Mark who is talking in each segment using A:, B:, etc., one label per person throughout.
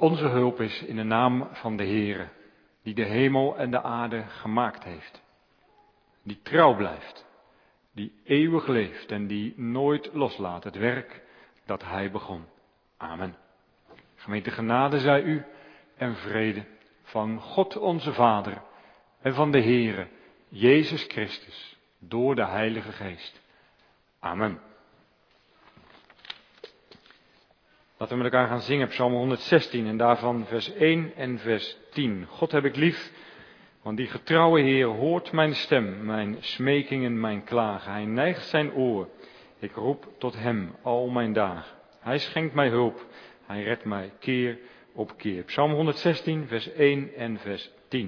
A: onze hulp is in de naam van de Heere, die de hemel en de aarde gemaakt heeft. Die trouw blijft, die eeuwig leeft en die nooit loslaat het werk dat hij begon. Amen. Gemeente, genade zij u en vrede van God onze Vader en van de Heere, Jezus Christus, door de Heilige Geest. Amen. Laten we met elkaar gaan zingen, Psalm 116 en daarvan vers 1 en vers 10. God heb ik lief, want die getrouwe Heer hoort mijn stem, mijn smekingen, mijn klagen. Hij neigt zijn oor, ik roep tot hem al mijn dagen. Hij schenkt mij hulp, hij redt mij keer op keer. Psalm 116 vers 1 en vers 10.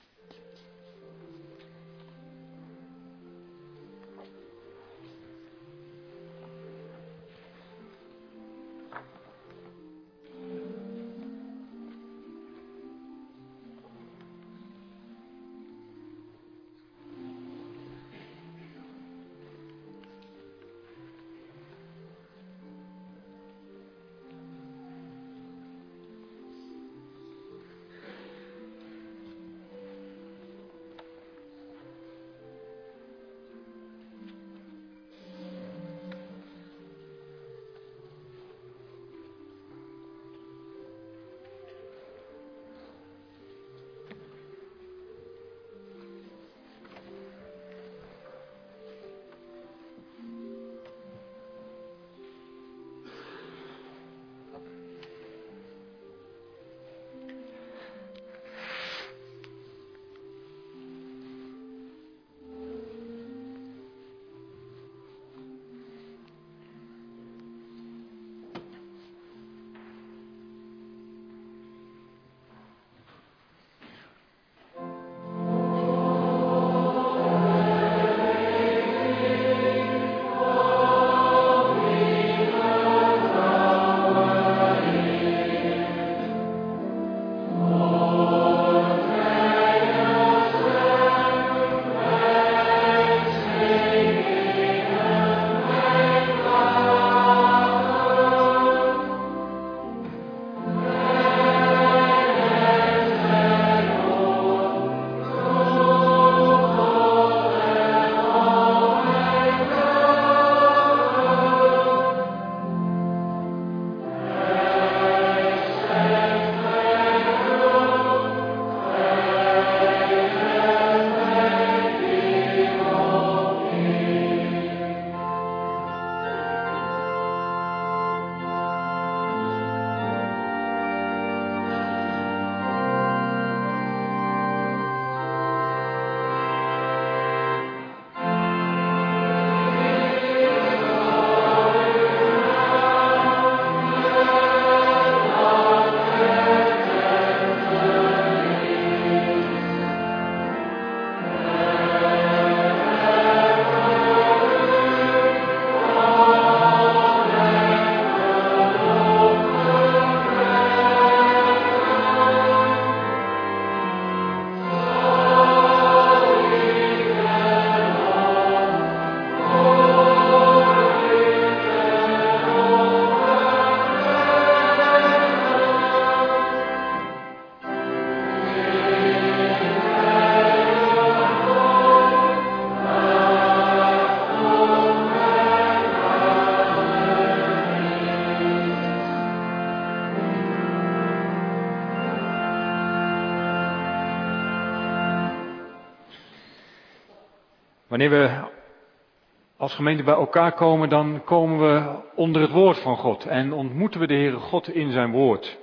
A: Wanneer we als gemeente bij elkaar komen, dan komen we onder het woord van God en ontmoeten we de Heere God in zijn woord.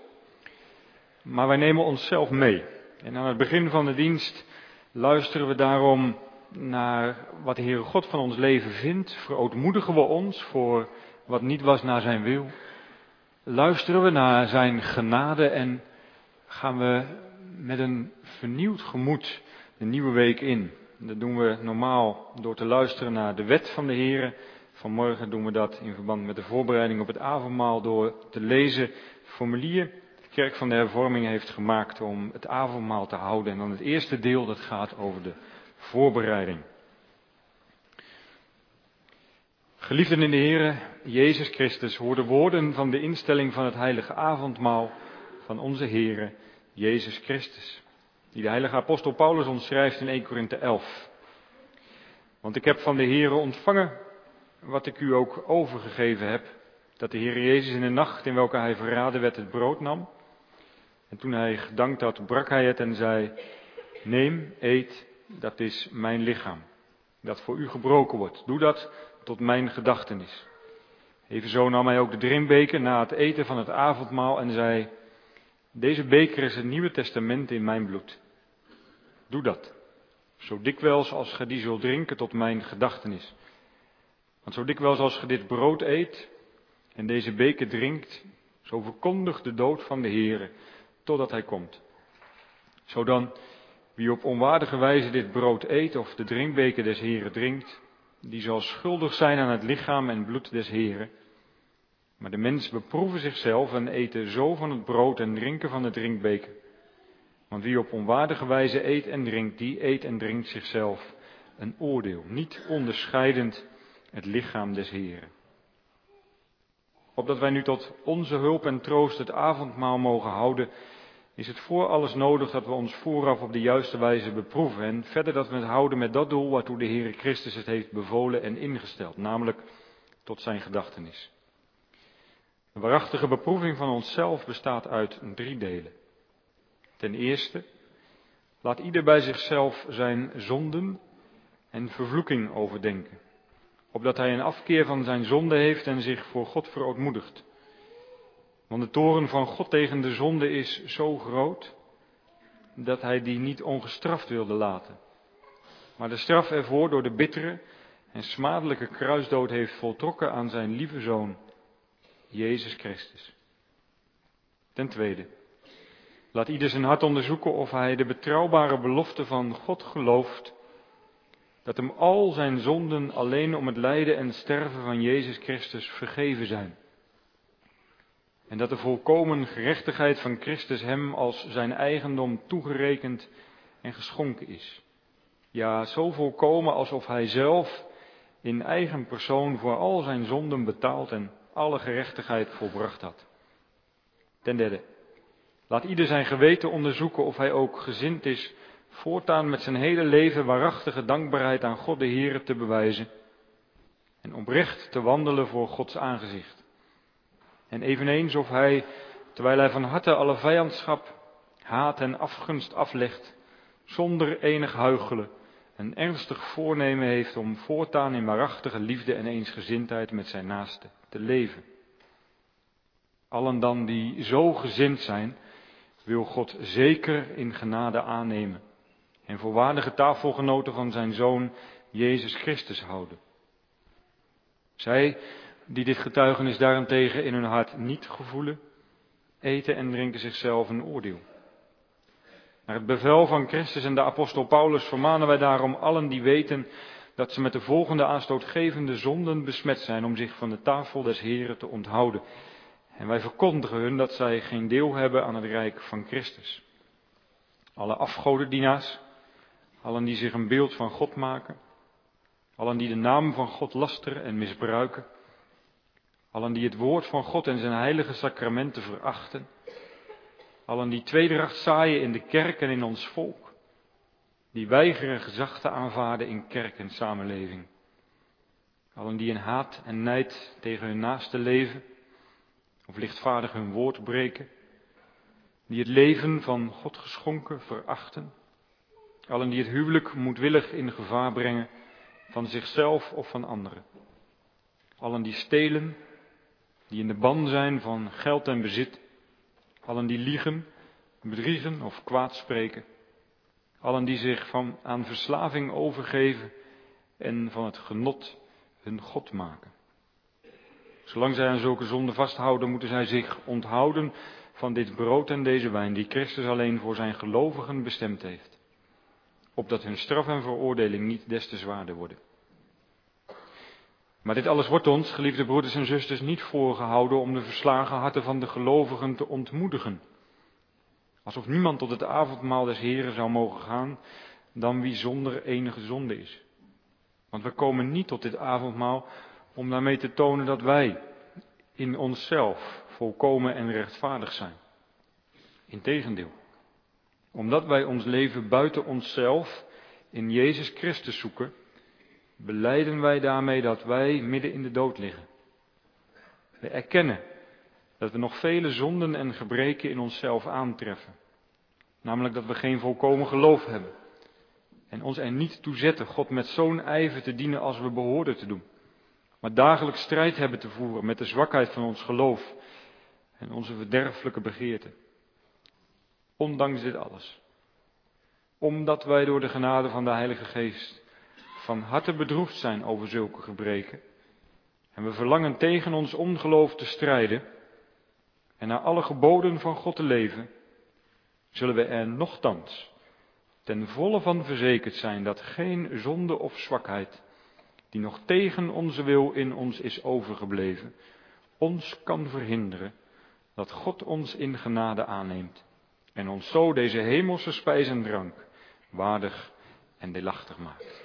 A: Maar wij nemen onszelf mee. En aan het begin van de dienst luisteren we daarom naar wat de Heere God van ons leven vindt. Verootmoedigen we ons voor wat niet was naar zijn wil. Luisteren we naar zijn genade en gaan we met een vernieuwd gemoed de nieuwe week in. Dat doen we normaal door te luisteren naar de wet van de Heere. Vanmorgen doen we dat in verband met de voorbereiding op het avondmaal door te lezen het formulier. De Kerk van de Hervorming heeft gemaakt om het avondmaal te houden. En dan het eerste deel dat gaat over de voorbereiding. Geliefden in de Heere, Jezus Christus, hoor de woorden van de instelling van het heilige avondmaal van onze Heere Jezus Christus, die de heilige apostel Paulus ons schrijft in 1 Korinthe 11. Want ik heb van de Heere ontvangen wat ik u ook overgegeven heb, dat de Heere Jezus in de nacht in welke hij verraden werd het brood nam. En toen hij gedankt had, brak hij het en zei, neem, eet, dat is mijn lichaam, dat voor u gebroken wordt. Doe dat tot mijn gedachtenis. Evenzo nam hij ook de drinkbeker na het eten van het avondmaal en zei, deze beker is het Nieuwe Testament in mijn bloed. Doe dat, zo dikwijls als ge die zult drinken tot mijn gedachtenis. Want zo dikwijls als ge dit brood eet en deze beker drinkt, zo verkondigt de dood van de Heere, totdat hij komt. Zo dan, wie op onwaardige wijze dit brood eet of de drinkbeker des Heeren drinkt, die zal schuldig zijn aan het lichaam en bloed des Heeren. Maar de mens beproeven zichzelf en eten zo van het brood en drinken van de drinkbeker. Want wie op onwaardige wijze eet en drinkt, die eet en drinkt zichzelf een oordeel, niet onderscheidend het lichaam des Heeren. Opdat wij nu tot onze hulp en troost het avondmaal mogen houden, is het voor alles nodig dat we ons vooraf op de juiste wijze beproeven en verder dat we het houden met dat doel waartoe de Heere Christus het heeft bevolen en ingesteld, namelijk tot zijn gedachtenis. De waarachtige beproeving van onszelf bestaat uit 3 delen. Ten eerste, laat ieder bij zichzelf zijn zonden en vervloeking overdenken, opdat hij een afkeer van zijn zonde heeft en zich voor God verootmoedigt. Want de toorn van God tegen de zonde is zo groot, dat hij die niet ongestraft wilde laten, maar de straf ervoor door de bittere en smadelijke kruisdood heeft voltrokken aan zijn lieve Zoon, Jezus Christus. Ten tweede, laat ieder zijn hart onderzoeken of hij de betrouwbare belofte van God gelooft, dat hem al zijn zonden alleen om het lijden en sterven van Jezus Christus vergeven zijn. En dat de volkomen gerechtigheid van Christus hem als zijn eigendom toegerekend en geschonken is. Ja, zo volkomen alsof hij zelf in eigen persoon voor al zijn zonden betaald en alle gerechtigheid volbracht had. Ten derde, laat ieder zijn geweten onderzoeken of hij ook gezind is voortaan met zijn hele leven waarachtige dankbaarheid aan God de Heere te bewijzen en oprecht te wandelen voor Gods aangezicht. En eveneens of hij, terwijl hij van harte alle vijandschap, haat en afgunst aflegt, zonder enig huichelen, een ernstig voornemen heeft om voortaan in waarachtige liefde en eensgezindheid met zijn naaste te leven. Allen dan die zo gezind zijn, wil God zeker in genade aannemen en voor waardige tafelgenoten van zijn Zoon Jezus Christus houden. Zij die dit getuigenis daarentegen in hun hart niet gevoelen, eten en drinken zichzelf een oordeel. Naar het bevel van Christus en de apostel Paulus vermanen wij daarom allen die weten dat ze met de volgende aanstootgevende zonden besmet zijn om zich van de tafel des Heren te onthouden. En wij verkondigen hun dat zij geen deel hebben aan het rijk van Christus. Alle afgodendienaars, allen die zich een beeld van God maken, allen die de naam van God lasteren en misbruiken, allen die het woord van God en zijn heilige sacramenten verachten, allen die tweedracht zaaien in de kerk en in ons volk, die weigeren gezag te aanvaarden in kerk en samenleving, allen die in haat en nijd tegen hun naaste leven, of lichtvaardig hun woord breken, die het leven van God geschonken verachten, allen die het huwelijk moedwillig in gevaar brengen van zichzelf of van anderen, allen die stelen, die in de ban zijn van geld en bezit, allen die liegen, bedriegen of kwaad spreken, allen die zich aan verslaving overgeven en van het genot hun God maken. Zolang zij aan zulke zonden vasthouden, moeten zij zich onthouden van dit brood en deze wijn, die Christus alleen voor zijn gelovigen bestemd heeft, opdat hun straf en veroordeling niet des te zwaarder worden. Maar dit alles wordt ons, geliefde broeders en zusters, niet voorgehouden om de verslagen harten van de gelovigen te ontmoedigen. Alsof niemand tot het avondmaal des Heren zou mogen gaan, dan wie zonder enige zonde is. Want we komen niet tot dit avondmaal om daarmee te tonen dat wij in onszelf volkomen en rechtvaardig zijn. Integendeel. Omdat wij ons leven buiten onszelf in Jezus Christus zoeken, belijden wij daarmee dat wij midden in de dood liggen. We erkennen dat we nog vele zonden en gebreken in onszelf aantreffen. Namelijk dat we geen volkomen geloof hebben. En ons er niet toe zetten God met zo'n ijver te dienen als we behoorden te doen. Maar dagelijks strijd hebben te voeren met de zwakheid van ons geloof en onze verderfelijke begeerten. Ondanks dit alles. Omdat wij door de genade van de Heilige Geest van harte bedroefd zijn over zulke gebreken. En we verlangen tegen ons ongeloof te strijden en naar alle geboden van God te leven, zullen we er nochtans ten volle van verzekerd zijn dat geen zonde of zwakheid, die nog tegen onze wil in ons is overgebleven, ons kan verhinderen dat God ons in genade aanneemt en ons zo deze hemelse spijs en drank waardig en deelachtig maakt.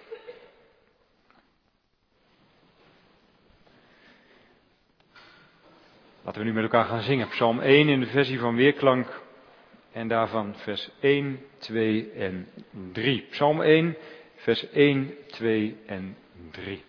A: Laten we nu met elkaar gaan zingen. Psalm 1 in de versie van Weerklank en daarvan vers 1, 2 en 3. Psalm 1, vers 1, 2 en 3.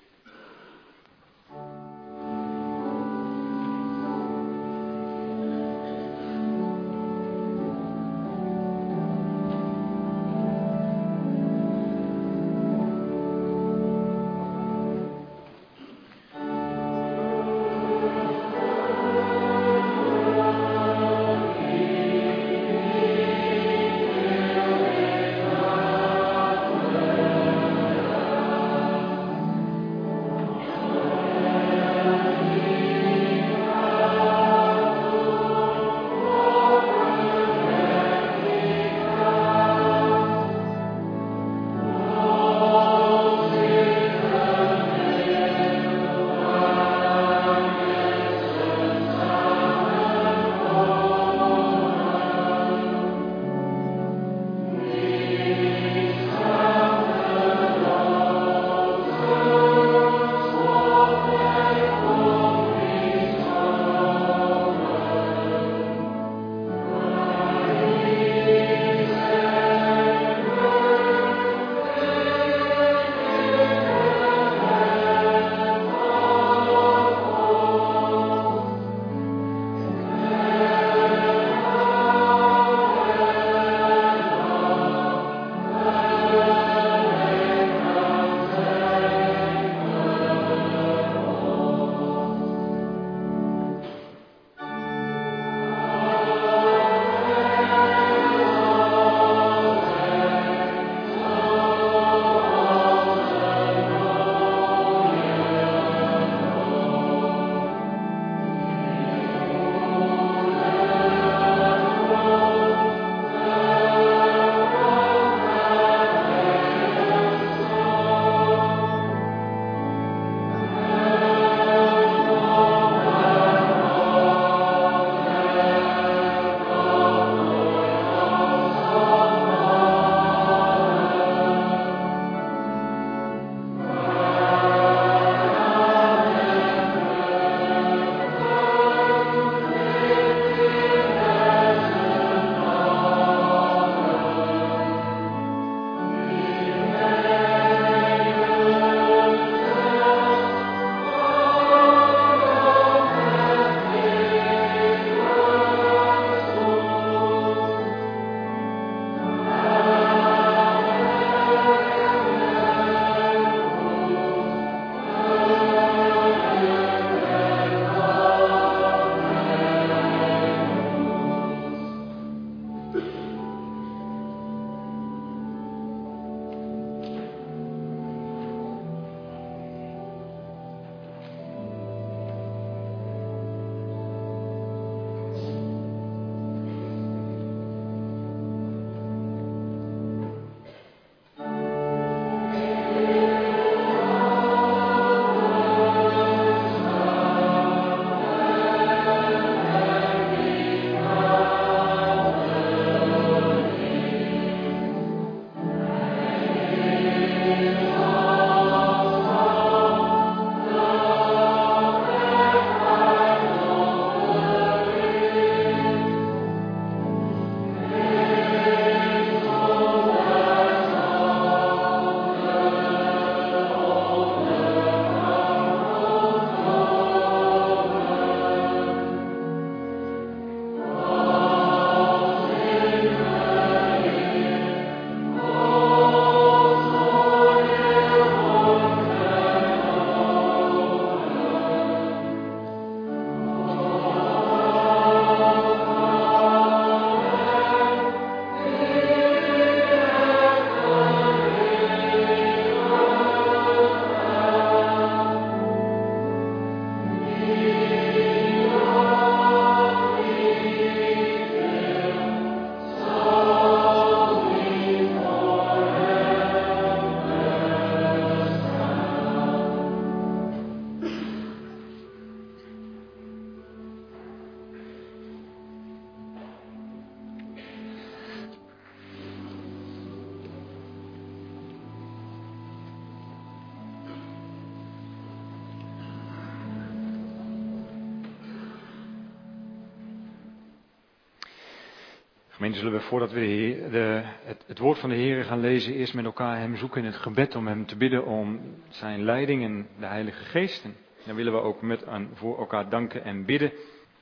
A: Gemeente, zullen we voordat we het woord van de Heer gaan lezen, eerst met elkaar hem zoeken in het gebed om hem te bidden om zijn leiding en de Heilige Geest. En dan willen we ook voor elkaar danken en bidden.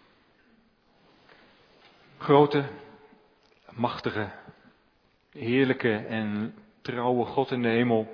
A: Grote, machtige, heerlijke en trouwe God in de hemel.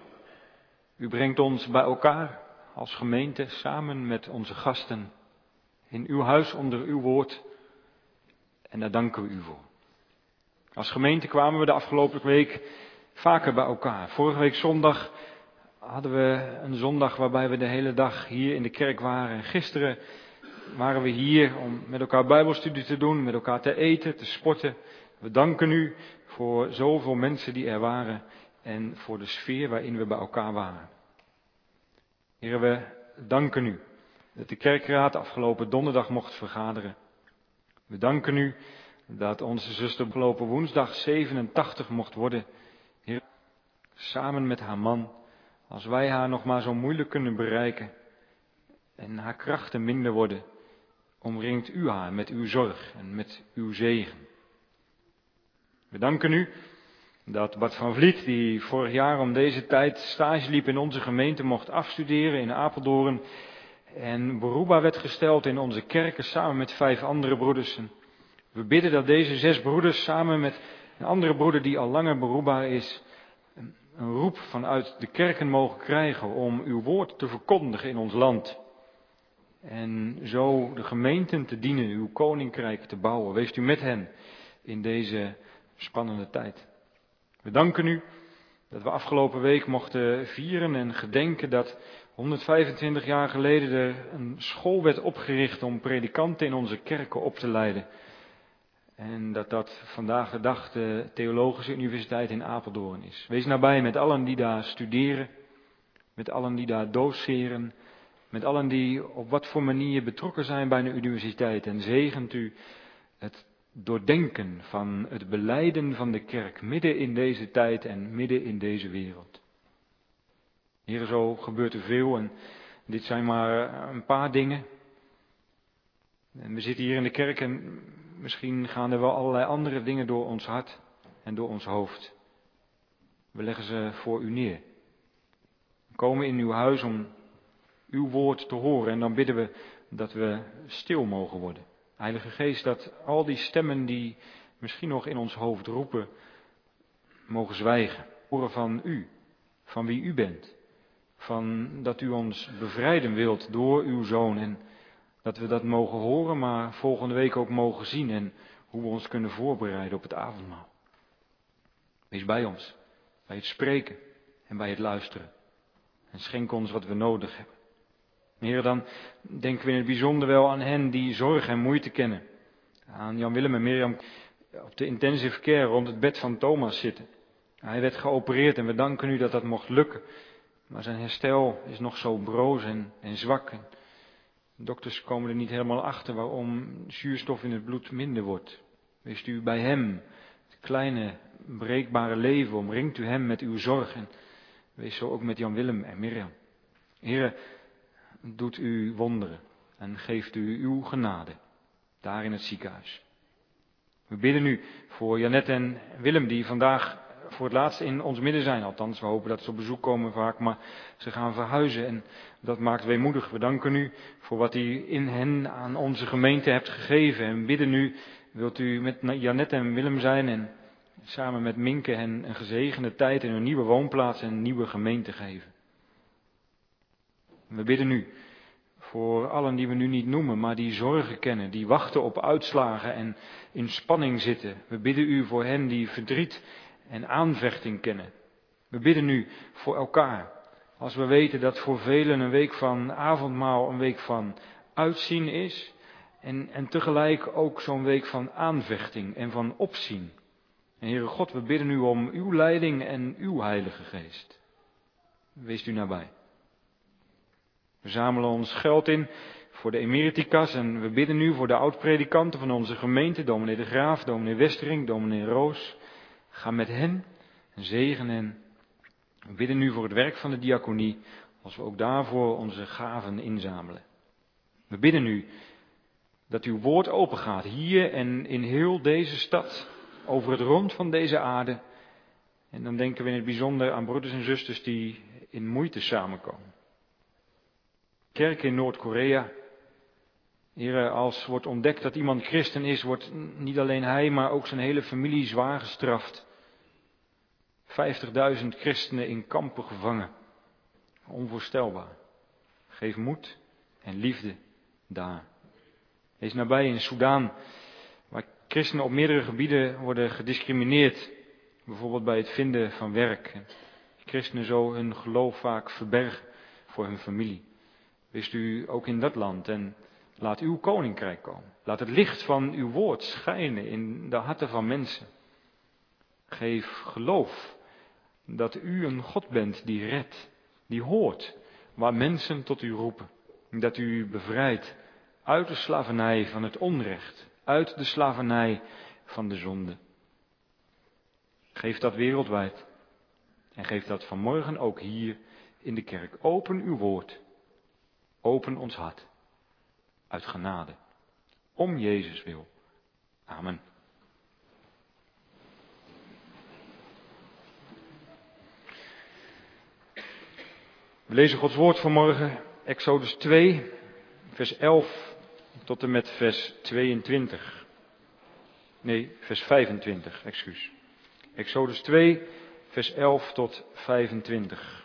A: U brengt ons bij elkaar als gemeente samen met onze gasten in uw huis onder uw woord. En daar danken we u voor. Als gemeente kwamen we de afgelopen week vaker bij elkaar. Vorige week zondag hadden we een zondag waarbij we de hele dag hier in de kerk waren. En gisteren waren we hier om met elkaar bijbelstudie te doen, met elkaar te eten, te sporten. We danken u voor zoveel mensen die er waren en voor de sfeer waarin we bij elkaar waren. Heren, we danken u dat de kerkraad afgelopen donderdag mocht vergaderen. We danken u dat onze zuster afgelopen woensdag 87 mocht worden. Heer, samen met haar man, als wij haar nog maar zo moeilijk kunnen bereiken en haar krachten minder worden, omringt u haar met uw zorg en met uw zegen. We danken u dat Bart van Vliet, die vorig jaar om deze tijd stage liep in onze gemeente, mocht afstuderen in Apeldoorn en beroepbaar werd gesteld in onze kerken samen met 5 andere broeders. We bidden dat deze 6 broeders samen met een andere broeder die al langer beroepbaar is, een roep vanuit de kerken mogen krijgen om uw woord te verkondigen in ons land. En zo de gemeenten te dienen, uw koninkrijk te bouwen. Weest u met hen in deze spannende tijd. We danken u dat we afgelopen week mochten vieren en gedenken dat 125 jaar geleden er een school werd opgericht om predikanten in onze kerken op te leiden. En dat vandaag de dag de Theologische Universiteit in Apeldoorn is. Wees nabij met allen die daar studeren, met allen die daar doceren, met allen die op wat voor manier betrokken zijn bij de universiteit. En zegent u het doordenken van het belijden van de kerk midden in deze tijd en midden in deze wereld. Heer, zo gebeurt er veel en dit zijn maar een paar dingen. En we zitten hier in de kerk en misschien gaan er wel allerlei andere dingen door ons hart en door ons hoofd. We leggen ze voor u neer. We komen in uw huis om uw woord te horen en dan bidden we dat we stil mogen worden. Heilige Geest, dat al die stemmen die misschien nog in ons hoofd roepen, mogen zwijgen. Horen van u, van wie u bent. Van dat u ons bevrijden wilt door uw Zoon en dat we dat mogen horen, maar volgende week ook mogen zien en hoe we ons kunnen voorbereiden op het avondmaal. Wees bij ons, bij het spreken en bij het luisteren. En schenk ons wat we nodig hebben. Heer, dan denken we in het bijzonder wel aan hen die zorg en moeite kennen. Aan Jan Willem en Mirjam op de intensive care rond het bed van Thomas zitten. Hij werd geopereerd en we danken u dat dat mocht lukken. Maar zijn herstel is nog zo broos en zwak. De dokters komen er niet helemaal achter waarom zuurstof in het bloed minder wordt. Wees u bij hem, het kleine, breekbare leven, omringt u hem met uw zorg. En wees zo ook met Jan Willem en Mirjam. Heere, doet u wonderen en geeft u uw genade daar in het ziekenhuis. We bidden u voor Janet en Willem die vandaag voor het laatst in ons midden zijn. Althans, we hopen dat ze op bezoek komen vaak, maar ze gaan verhuizen en dat maakt weemoedig. We danken u voor wat u in hen aan onze gemeente hebt gegeven. En bidden u, wilt u met Janet en Willem zijn en samen met Minke hen een gezegende tijd in hun nieuwe woonplaats en een nieuwe gemeente geven. We bidden u voor allen die we nu niet noemen, maar die zorgen kennen, die wachten op uitslagen en in spanning zitten. We bidden u voor hen die verdriet en aanvechting kennen. We bidden u voor elkaar. Als we weten dat voor velen een week van avondmaal een week van uitzien is. En tegelijk ook zo'n week van aanvechting en van opzien. En Heere God, we bidden u om uw leiding en uw Heilige Geest. Wees u nabij. We zamelen ons geld in voor de emeriticas en we bidden u voor de oud-predikanten van onze gemeente, dominee De Graaf, dominee Westering, dominee Roos. Ga met hen en zegen hen. We bidden u voor het werk van de diaconie, als we ook daarvoor onze gaven inzamelen. We bidden u Dat uw woord opengaat, hier en in heel deze stad, over het rond van deze aarde. En dan denken we in het bijzonder aan broeders en zusters die in moeite samenkomen. Kerken in Noord-Korea. Heren, als wordt ontdekt dat iemand christen is, wordt niet alleen hij, maar ook zijn hele familie zwaar gestraft. 50.000 christenen in kampen gevangen. Onvoorstelbaar. Geef moed en liefde daar. Wees nabij in Soedan, waar christenen op meerdere gebieden worden gediscrimineerd. Bijvoorbeeld bij het vinden van werk. Christenen zo hun geloof vaak verbergen voor hun familie. Wees u ook in dat land en laat uw koninkrijk komen. Laat het licht van uw woord schijnen in de harten van mensen. Geef geloof dat u een God bent die redt, die hoort, waar mensen tot u roepen. Dat u bevrijdt uit de slavernij van het onrecht, uit de slavernij van de zonde. Geef dat wereldwijd en geef dat vanmorgen ook hier in de kerk. Open uw woord, open ons hart, uit genade, om Jezus wil. Amen. We lezen Gods woord vanmorgen, Exodus 2, vers 11 tot en met vers 22. Nee, vers 25, excuus. Exodus 2, vers 11 tot 25.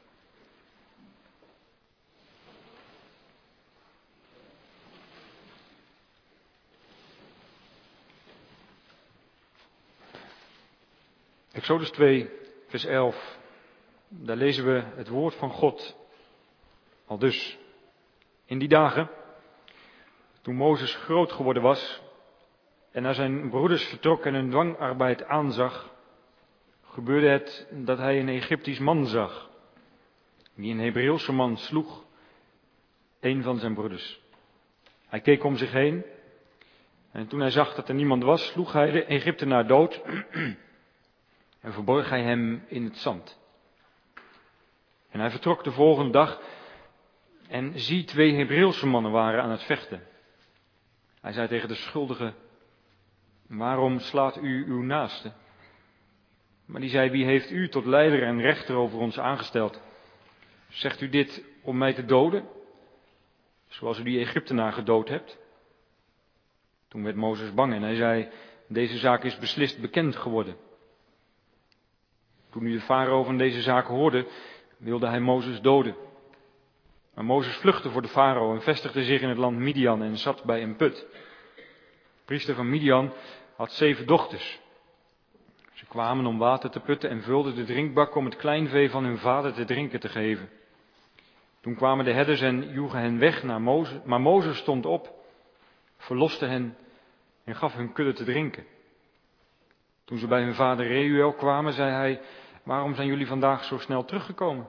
A: Exodus 2, vers 11. Daar lezen we het woord van God. Aldus. In die dagen, toen Mozes groot geworden was en naar zijn broeders vertrok en hun dwangarbeid aanzag, gebeurde het dat hij een Egyptisch man zag, die een Hebreeuwse man sloeg, een van zijn broeders. Hij keek om zich heen en toen hij zag dat er niemand was, sloeg hij de Egyptenaar dood en verborg hij hem in het zand. En hij vertrok de volgende dag en zie, 2 Hebreeuwse mannen waren aan het vechten. Hij zei tegen de schuldige: waarom slaat u uw naaste? Maar die zei: wie heeft u tot leider en rechter over ons aangesteld? Zegt u dit om mij te doden, zoals u die Egyptenaar gedood hebt? Toen werd Mozes bang en hij zei: deze zaak is beslist bekend geworden. Toen nu de farao van deze zaak hoorde, wilde hij Mozes doden. Maar Mozes vluchtte voor de farao en vestigde zich in het land Midian en zat bij een put. De priester van Midian had 7 dochters. Ze kwamen om water te putten en vulden de drinkbak om het kleinvee van hun vader te drinken te geven. Toen kwamen de herders en joegen hen weg naar Mozes, maar Mozes stond op, verloste hen en gaf hun kudde te drinken. Toen ze bij hun vader Reuel kwamen, zei hij: waarom zijn jullie vandaag zo snel teruggekomen?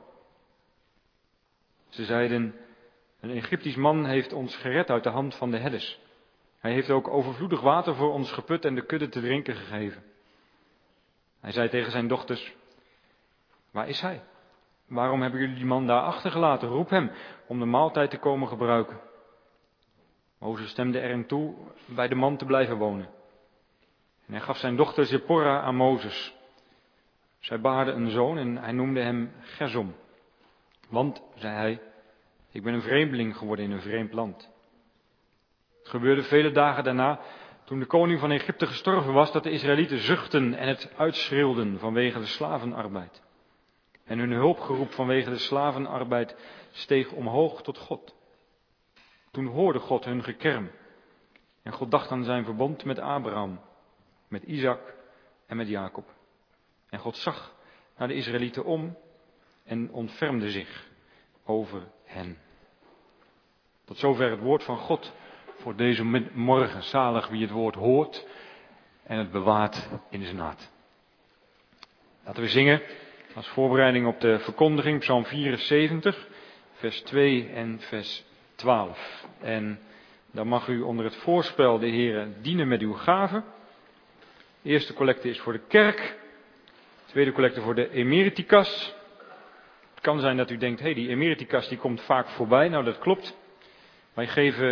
A: Ze zeiden: een Egyptisch man heeft ons gered uit de hand van de herders. Hij heeft ook overvloedig water voor ons geput en de kudde te drinken gegeven. Hij zei tegen zijn dochters: waar is hij? Waarom hebben jullie die man daar achtergelaten? Roep hem om de maaltijd te komen gebruiken. Mozes stemde erin toe bij de man te blijven wonen. En hij gaf zijn dochter Zipporah aan Mozes. Zij baarde een zoon en hij noemde hem Gersom. Want, zei hij, ik ben een vreemdeling geworden in een vreemd land. Het gebeurde vele dagen daarna, toen de koning van Egypte gestorven was, dat de Israëlieten zuchtten en het uitschreeuwden vanwege de slavenarbeid. En hun hulpgeroep vanwege de slavenarbeid steeg omhoog tot God. Toen hoorde God hun gekerm. En God dacht aan zijn verbond met Abraham, met Isaac en met Jacob. En God zag naar de Israëlieten om en ontfermde zich over hen. Tot zover het woord van God voor deze morgen. Zalig wie het woord hoort en het bewaart in zijn hart. Laten we zingen als voorbereiding op de verkondiging Psalm 74, vers 2 en vers 12. En dan mag u onder het voorspel de Heere dienen met uw gaven. De eerste collecte is voor de kerk. De tweede collecte voor de emeritikas. Het kan zijn dat u denkt, die emeritikas die komt vaak voorbij. Nou, dat klopt. Wij geven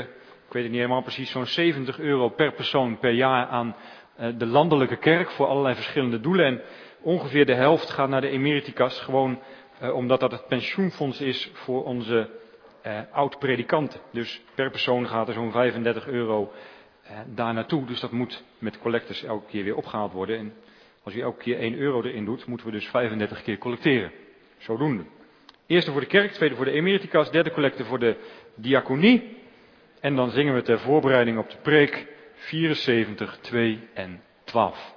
A: ik weet het niet helemaal precies, zo'n €70 per persoon per jaar aan de landelijke kerk voor allerlei verschillende doelen. En ongeveer de helft gaat naar de emeriticas, gewoon omdat dat het pensioenfonds is voor onze oud-predikanten. Dus per persoon gaat er zo'n €35 daar naartoe. Dus dat moet met collectors elke keer weer opgehaald worden. En als u elke keer €1 erin doet, moeten we dus 35 keer collecteren. Zodoende. Eerste voor de kerk, tweede voor de emeriticas, derde collecte voor de diaconie. En dan zingen we ter voorbereiding op de preek 74, 2 en 12.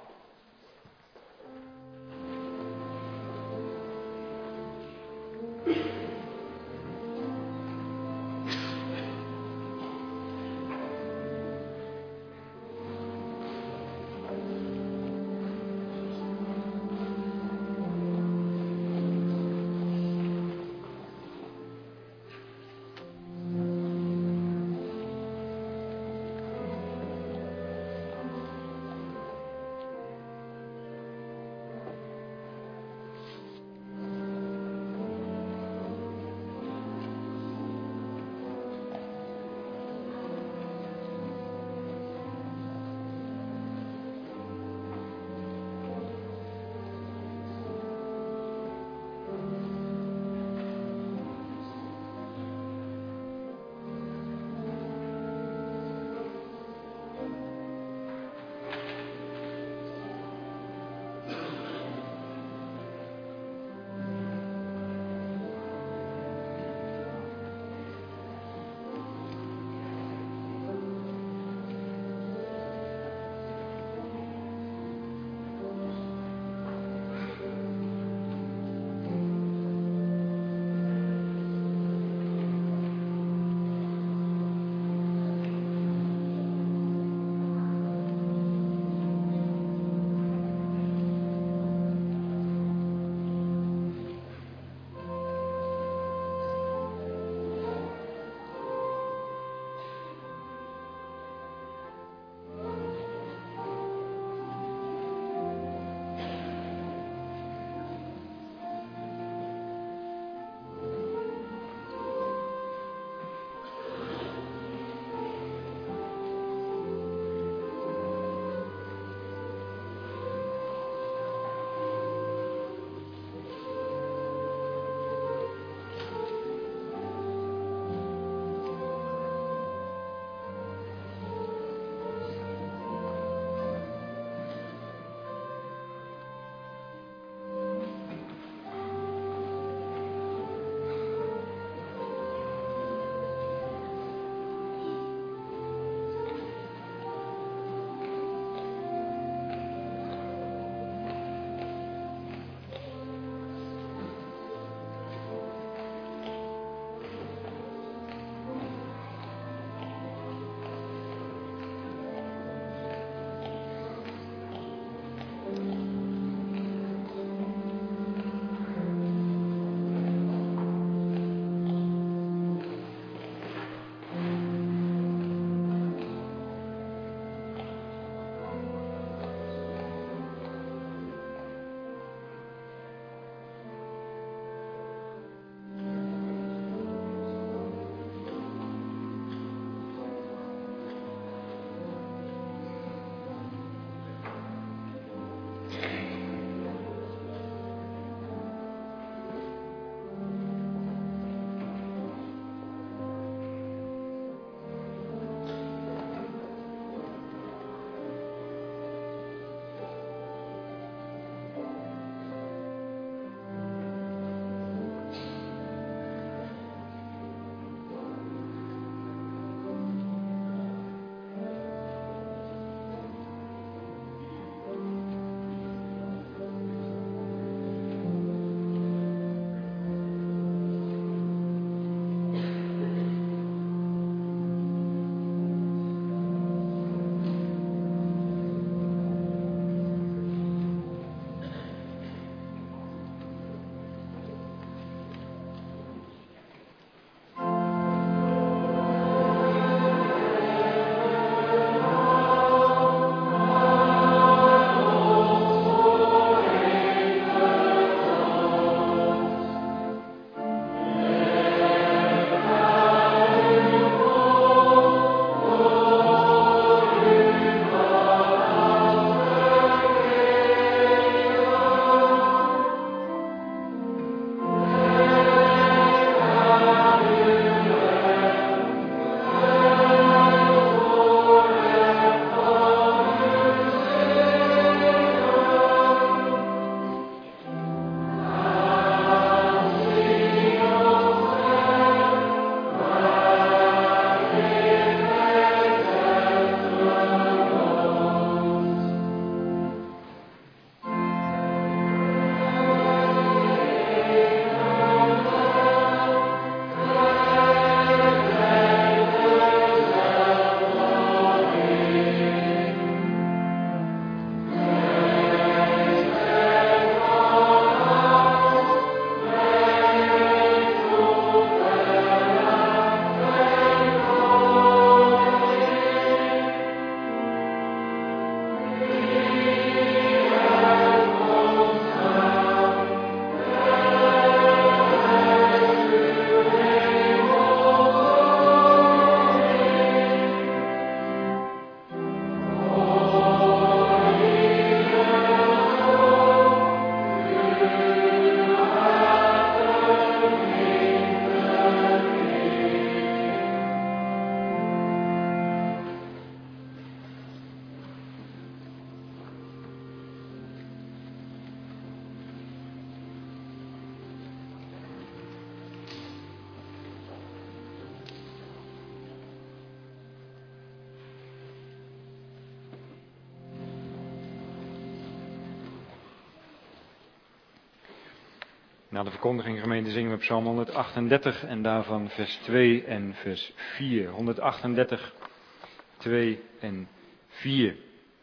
A: Na de verkondiging, gemeente, zingen we Psalm 138 en daarvan vers 2 en vers 4. 138, 2 en 4.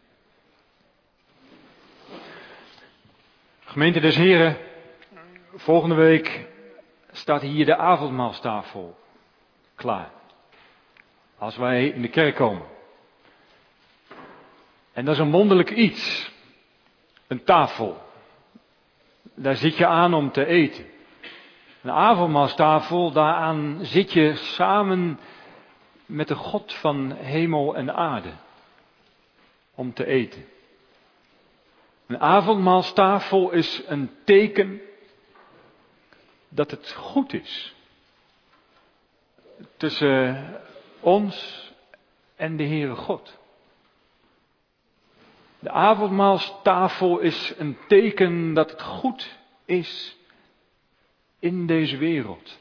A: Gemeente des Heren, volgende week staat hier de avondmaalstafel klaar. Als wij in de kerk komen. En dat is een wonderlijk iets. Een tafel. Daar zit je aan om te eten. Een avondmaalstafel, daaraan zit je samen met de God van hemel en aarde. Om te eten. Een avondmaalstafel is een teken dat het goed is. Tussen ons en de Heere God. De avondmaalstafel is een teken dat het goed is in deze wereld.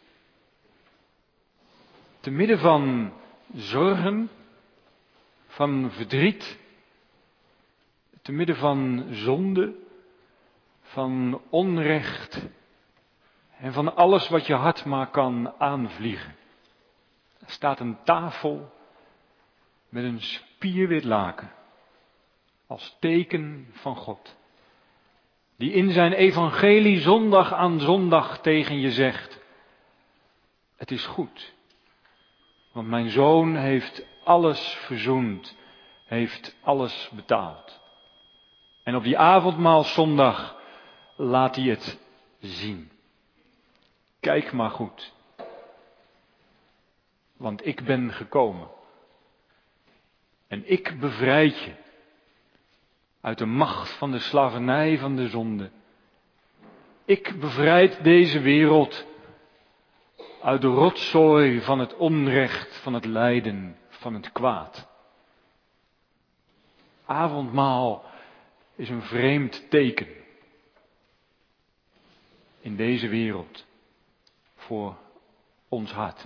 A: Te midden van zorgen, van verdriet, te midden van zonde, van onrecht en van alles wat je hart maar kan aanvliegen. Er staat een tafel met een spierwit laken. Als teken van God. Die in zijn evangelie zondag aan zondag tegen je zegt. Het is goed. Want mijn zoon heeft alles verzoend. Heeft alles betaald. En op die avondmaalszondag laat hij het zien. Kijk maar goed. Want ik ben gekomen. En ik bevrijd je. Uit de macht van de slavernij van de zonde. Ik bevrijd deze wereld uit de rotzooi van het onrecht, van het lijden, van het kwaad. Avondmaal is een vreemd teken in deze wereld voor ons hart.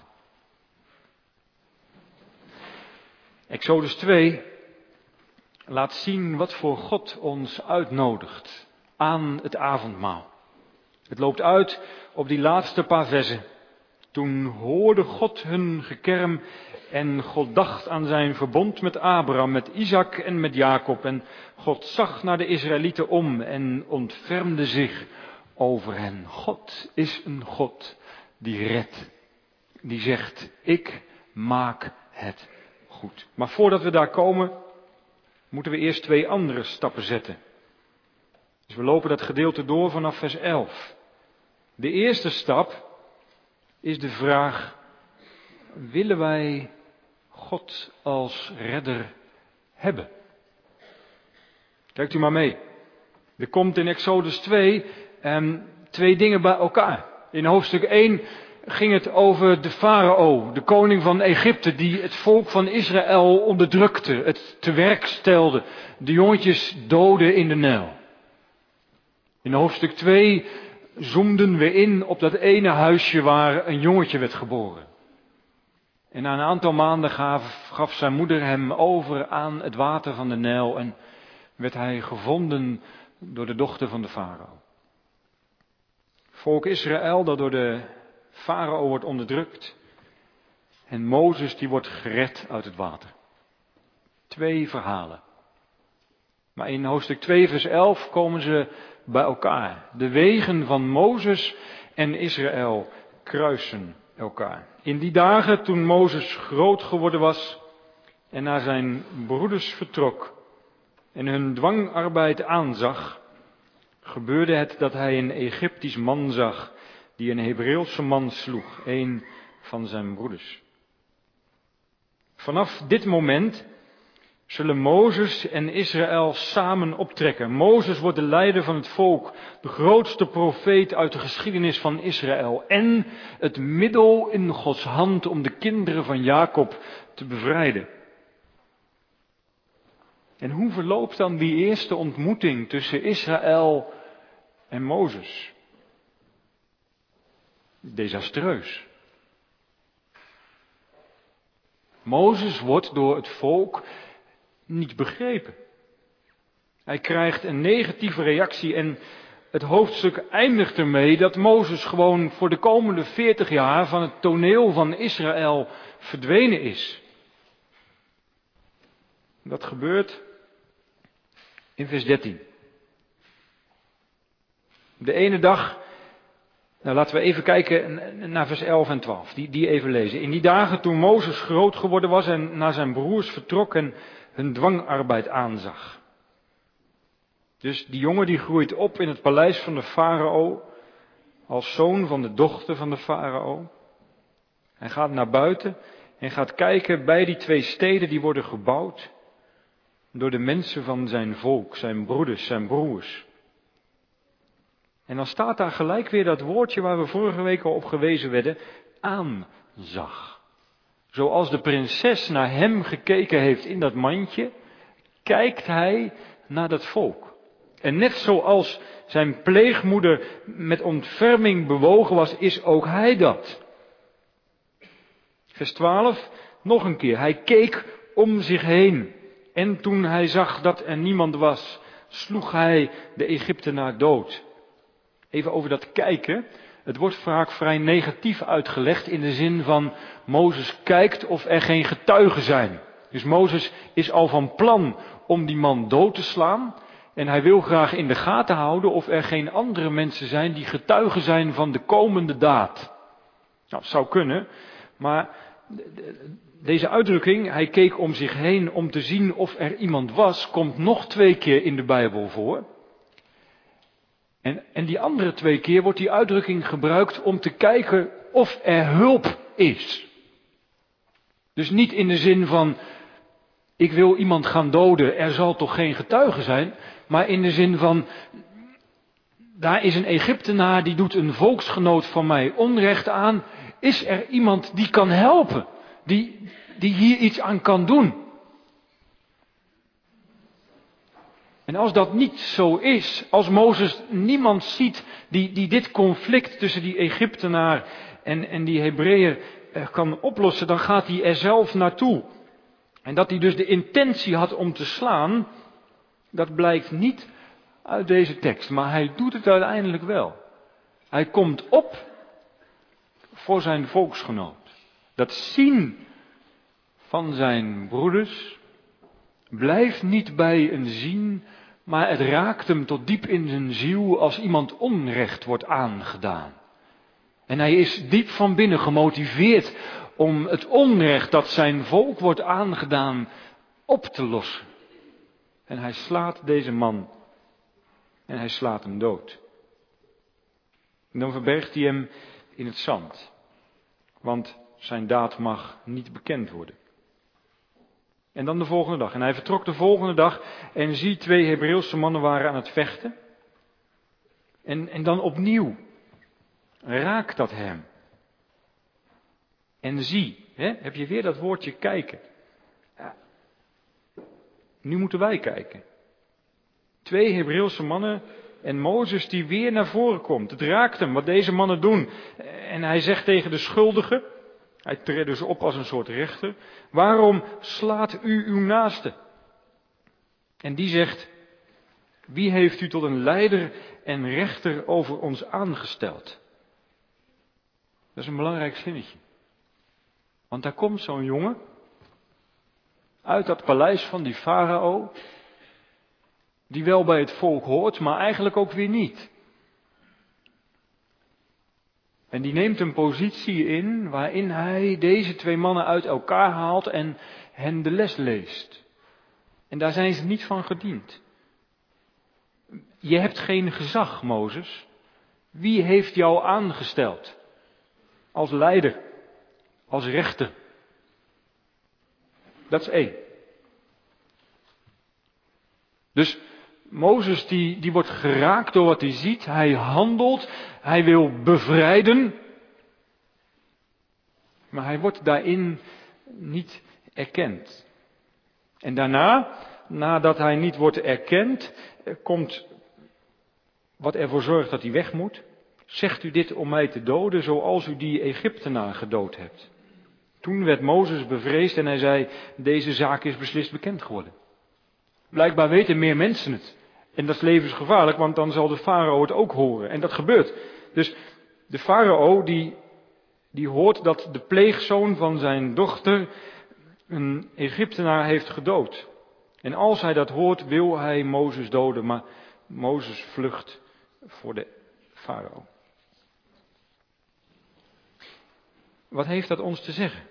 A: Exodus 2 laat zien wat voor God ons uitnodigt aan het avondmaal. Het loopt uit op die laatste paar versen. Toen hoorde God hun gekerm en God dacht aan zijn verbond met Abraham, met Isaac en met Jacob. En God zag naar de Israëlieten om en ontfermde zich over hen. God is een God die redt. Die zegt, ik maak het goed. Maar voordat we daar komen, moeten we eerst 2 andere stappen zetten. Dus we lopen dat gedeelte door vanaf vers 11. De eerste stap is de vraag, willen wij God als redder hebben? Kijkt u maar mee. Er komt in Exodus 2 2 dingen bij elkaar. In hoofdstuk 1 ging het over de farao, de koning van Egypte, die het volk van Israël onderdrukte, het te werk stelde, de jongetjes doodde in de Nijl. In hoofdstuk 2 zoomden we in op dat ene huisje waar een jongetje werd geboren. En na een aantal maanden gaf zijn moeder hem over aan het water van de Nijl en werd hij gevonden door de dochter van de farao. Volk Israël dat door de farao wordt onderdrukt en Mozes die wordt gered uit het water. 2 verhalen. Maar in hoofdstuk 2 vers 11 komen ze bij elkaar. De wegen van Mozes en Israël kruisen elkaar. In die dagen toen Mozes groot geworden was en naar zijn broeders vertrok en hun dwangarbeid aanzag, gebeurde het dat hij een Egyptisch man zag die een Hebreeuwse man sloeg, een van zijn broeders. Vanaf dit moment zullen Mozes en Israël samen optrekken. Mozes wordt de leider van het volk, de grootste profeet uit de geschiedenis van Israël en het middel in Gods hand om de kinderen van Jacob te bevrijden. En hoe verloopt dan die eerste ontmoeting tussen Israël en Mozes? Desastreus. Mozes wordt door het volk niet begrepen. Hij krijgt een negatieve reactie en het hoofdstuk eindigt ermee dat Mozes gewoon voor de komende 40 jaar van het toneel van Israël verdwenen is. Dat gebeurt in vers 13. De ene dag, nou laten we even kijken naar vers 11 en 12, die even lezen. In die dagen toen Mozes groot geworden was en naar zijn broers vertrok en hun dwangarbeid aanzag. Dus die jongen die groeit op in het paleis van de farao, als zoon van de dochter van de farao. Hij gaat naar buiten en gaat kijken bij die 2 steden die worden gebouwd door de mensen van zijn volk, zijn broeders, zijn broers. En dan staat daar gelijk weer dat woordje waar we vorige week al op gewezen werden, aanzag. Zoals de prinses naar hem gekeken heeft in dat mandje, kijkt hij naar dat volk. En net zoals zijn pleegmoeder met ontferming bewogen was, is ook hij dat. Vers 12, nog een keer. Hij keek om zich heen. En toen hij zag dat er niemand was, sloeg hij de Egyptenaar dood. Even over dat kijken. Het wordt vaak vrij negatief uitgelegd in de zin van Mozes kijkt of er geen getuigen zijn. Dus Mozes is al van plan om die man dood te slaan. En hij wil graag in de gaten houden of er geen andere mensen zijn die getuigen zijn van de komende daad. Nou, het zou kunnen, maar deze uitdrukking, hij keek om zich heen om te zien of er iemand was, komt nog 2 keer in de Bijbel voor. En die andere 2 keer wordt die uitdrukking gebruikt om te kijken of er hulp is. Dus niet in de zin van, ik wil iemand gaan doden, er zal toch geen getuige zijn. Maar in de zin van, daar is een Egyptenaar die doet een volksgenoot van mij onrecht aan. Is er iemand die kan helpen? Die hier iets aan kan doen? En als dat niet zo is, als Mozes niemand ziet die dit conflict tussen die Egyptenaar en die Hebreeër kan oplossen, dan gaat hij er zelf naartoe. En dat hij dus de intentie had om te slaan, dat blijkt niet uit deze tekst, maar hij doet het uiteindelijk wel. Hij komt op voor zijn volksgenoot. Dat zien van zijn broeders blijft niet bij een zien, maar het raakt hem tot diep in zijn ziel als iemand onrecht wordt aangedaan. En hij is diep van binnen gemotiveerd om het onrecht dat zijn volk wordt aangedaan op te lossen. En hij slaat deze man en hij slaat hem dood. En dan verbergt hij hem in het zand, want zijn daad mag niet bekend worden. En dan de volgende dag. En hij vertrok de volgende dag en zie 2 Hebreeuwse mannen waren aan het vechten. En dan opnieuw raakt dat hem. En zie, heb je weer dat woordje kijken. Ja. Nu moeten wij kijken. 2 Hebreeuwse mannen en Mozes die weer naar voren komt. Het raakt hem wat deze mannen doen. En hij zegt tegen de schuldige, hij treedt dus op als een soort rechter, waarom slaat u uw naaste? En die zegt, wie heeft u tot een leider en rechter over ons aangesteld? Dat is een belangrijk zinnetje. Want daar komt zo'n jongen uit dat paleis van die farao, die wel bij het volk hoort, maar eigenlijk ook weer niet. En die neemt een positie in waarin hij deze 2 mannen uit elkaar haalt en hen de les leest. En daar zijn ze niet van gediend. Je hebt geen gezag, Mozes. Wie heeft jou aangesteld? Als leider, als rechter. Dat is 1. Dus Mozes die wordt geraakt door wat hij ziet. Hij handelt, hij wil bevrijden. Maar hij wordt daarin niet erkend. En daarna, nadat hij niet wordt erkend, komt wat ervoor zorgt dat hij weg moet. Zegt u dit om mij te doden, zoals u die Egyptenaar gedood hebt? Toen werd Mozes bevreesd en hij zei, deze zaak is beslist bekend geworden. Blijkbaar weten meer mensen het. En dat is levensgevaarlijk, want dan zal de farao het ook horen. En dat gebeurt. Dus de farao die hoort dat de pleegzoon van zijn dochter een Egyptenaar heeft gedood. En als hij dat hoort, wil hij Mozes doden, maar Mozes vlucht voor de farao. Wat heeft dat ons te zeggen?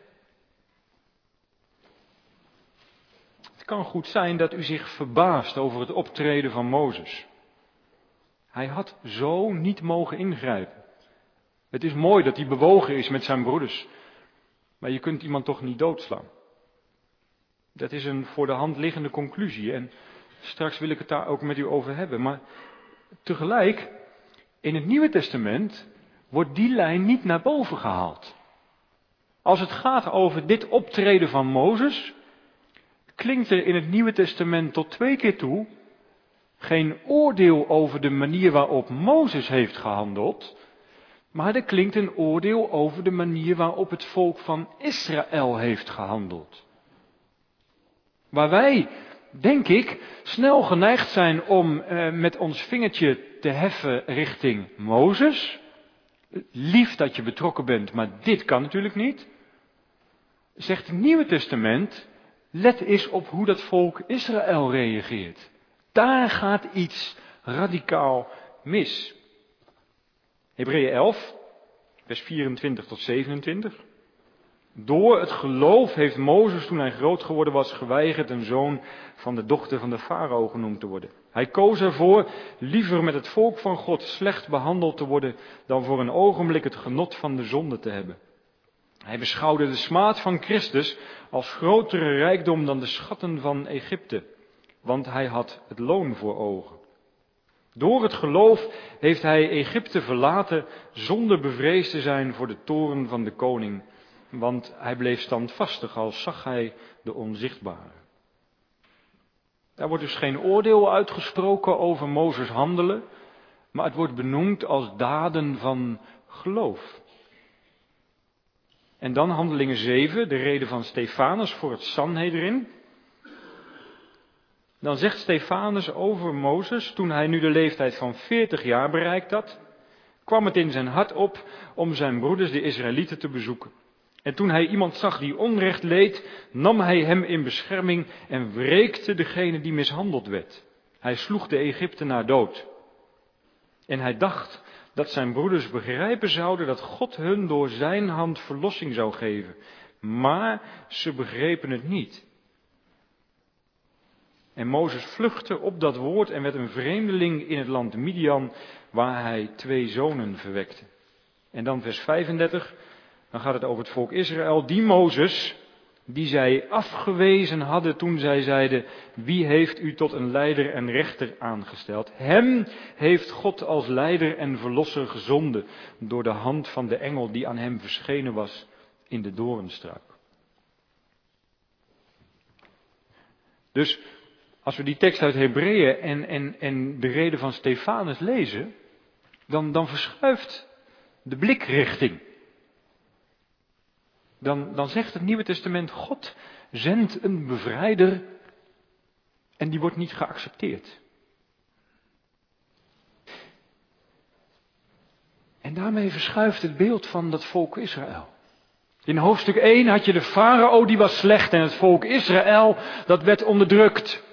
A: Het kan goed zijn dat u zich verbaast over het optreden van Mozes. Hij had zo niet mogen ingrijpen. Het is mooi dat hij bewogen is met zijn broeders. Maar je kunt iemand toch niet doodslaan. Dat is een voor de hand liggende conclusie. En straks wil ik het daar ook met u over hebben. Maar tegelijk, in het Nieuwe Testament wordt die lijn niet naar boven gehaald. Als het gaat over dit optreden van Mozes, klinkt er in het Nieuwe Testament tot 2 keer toe geen oordeel over de manier waarop Mozes heeft gehandeld, maar er klinkt een oordeel over de manier waarop het volk van Israël heeft gehandeld. Waar wij, denk ik, snel geneigd zijn om met ons vingertje te heffen richting Mozes. Lief dat je betrokken bent, maar dit kan natuurlijk niet. Zegt het Nieuwe Testament, let eens op hoe dat volk Israël reageert. Daar gaat iets radicaal mis. Hebreeën 11, vers 24 tot 27. Door het geloof heeft Mozes, toen hij groot geworden was, geweigerd een zoon van de dochter van de farao genoemd te worden. Hij koos ervoor liever met het volk van God slecht behandeld te worden dan voor een ogenblik het genot van de zonde te hebben. Hij beschouwde de smaad van Christus als grotere rijkdom dan de schatten van Egypte, want hij had het loon voor ogen. Door het geloof heeft hij Egypte verlaten zonder bevreesd te zijn voor de toorn van de koning, want hij bleef standvastig als zag hij de onzichtbare. Daar wordt dus geen oordeel uitgesproken over Mozes handelen, maar het wordt benoemd als daden van geloof. En dan Handelingen 7, de rede van Stefanus voor het Sanhedrin. Dan zegt Stefanus over Mozes, toen hij nu de leeftijd van 40 jaar bereikt had, kwam het in zijn hart op om zijn broeders, de Israëlieten, te bezoeken. En toen hij iemand zag die onrecht leed, nam hij hem in bescherming en wreekte degene die mishandeld werd. Hij sloeg de Egyptenaar dood. En hij dacht dat zijn broeders begrijpen zouden dat God hun door zijn hand verlossing zou geven. Maar ze begrepen het niet. En Mozes vluchtte op dat woord en werd een vreemdeling in het land Midian, waar hij 2 zonen verwekte. En dan vers 35, dan gaat het over het volk Israël. Die Mozes, die zij afgewezen hadden toen zij zeiden, wie heeft u tot een leider en rechter aangesteld? Hem heeft God als leider en verlosser gezonden door de hand van de engel die aan hem verschenen was in de doornstruik. Dus als we die tekst uit Hebreeën en de reden van Stefanus lezen, dan verschuift de blikrichting. Dan zegt het Nieuwe Testament, God zendt een bevrijder en die wordt niet geaccepteerd. En daarmee verschuift het beeld van dat volk Israël. In hoofdstuk 1 had je de farao, die was slecht en het volk Israël, dat werd onderdrukt.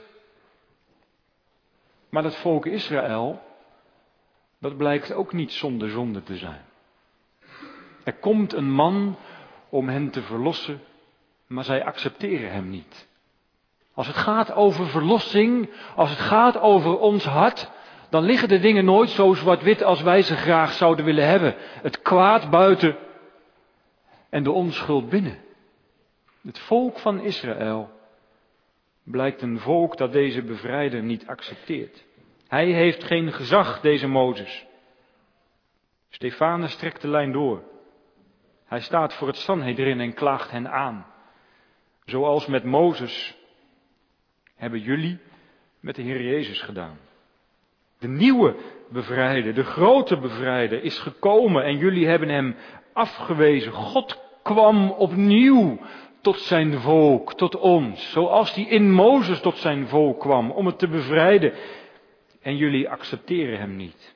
A: Maar dat volk Israël, dat blijkt ook niet zonder zonde te zijn. Er komt een man om hen te verlossen, maar zij accepteren hem niet. Als het gaat over verlossing, als het gaat over ons hart, dan liggen de dingen nooit zo zwart-wit als wij ze graag zouden willen hebben. Het kwaad buiten en de onschuld binnen. Het volk van Israël blijkt een volk dat deze bevrijder niet accepteert. Hij heeft geen gezag, deze Mozes. Stefanus trekt de lijn door. Hij staat voor het Sanhedrin en klaagt hen aan. Zoals met Mozes hebben jullie met de Heer Jezus gedaan. De nieuwe bevrijder, de grote bevrijder is gekomen en jullie hebben hem afgewezen. God kwam opnieuw tot zijn volk, tot ons. Zoals hij in Mozes tot zijn volk kwam om het te bevrijden. en jullie accepteren hem niet.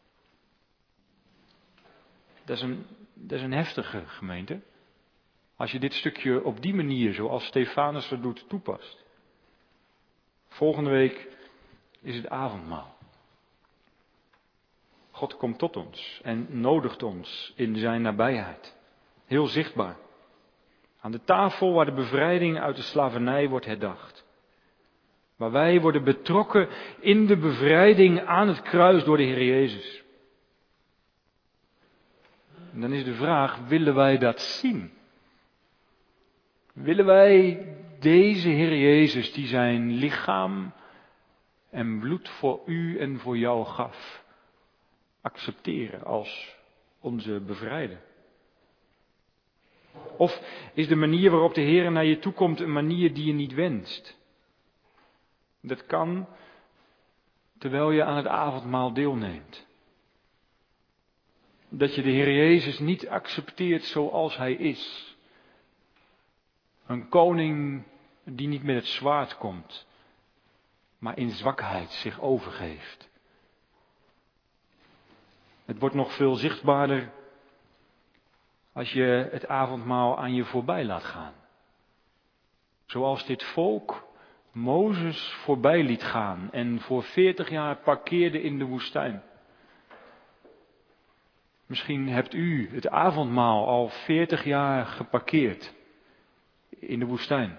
A: Dat is een heftige, gemeente. Als je dit stukje op die manier, zoals Stefanus dat doet, toepast. Volgende week is het avondmaal. God komt tot ons en nodigt ons in zijn nabijheid. Heel zichtbaar. Aan de tafel waar de bevrijding uit de slavernij wordt herdacht. Waar wij worden betrokken in de bevrijding aan het kruis door de Heer Jezus. En dan is de vraag, willen wij dat zien? Willen wij deze Heer Jezus, die zijn lichaam en bloed voor u en voor jou gaf, accepteren als onze bevrijder? Of is de manier waarop de Heer naar je toe komt een manier die je niet wenst? Dat kan terwijl je aan het avondmaal deelneemt. Dat je de Heer Jezus niet accepteert zoals hij is. Een koning die niet met het zwaard komt, maar in zwakheid zich overgeeft. Het wordt nog veel zichtbaarder als je het avondmaal aan je voorbij laat gaan. Zoals dit volk Mozes voorbij liet gaan en voor 40 jaar parkeerde in de woestijn. Misschien hebt u het avondmaal al 40 jaar geparkeerd in de woestijn.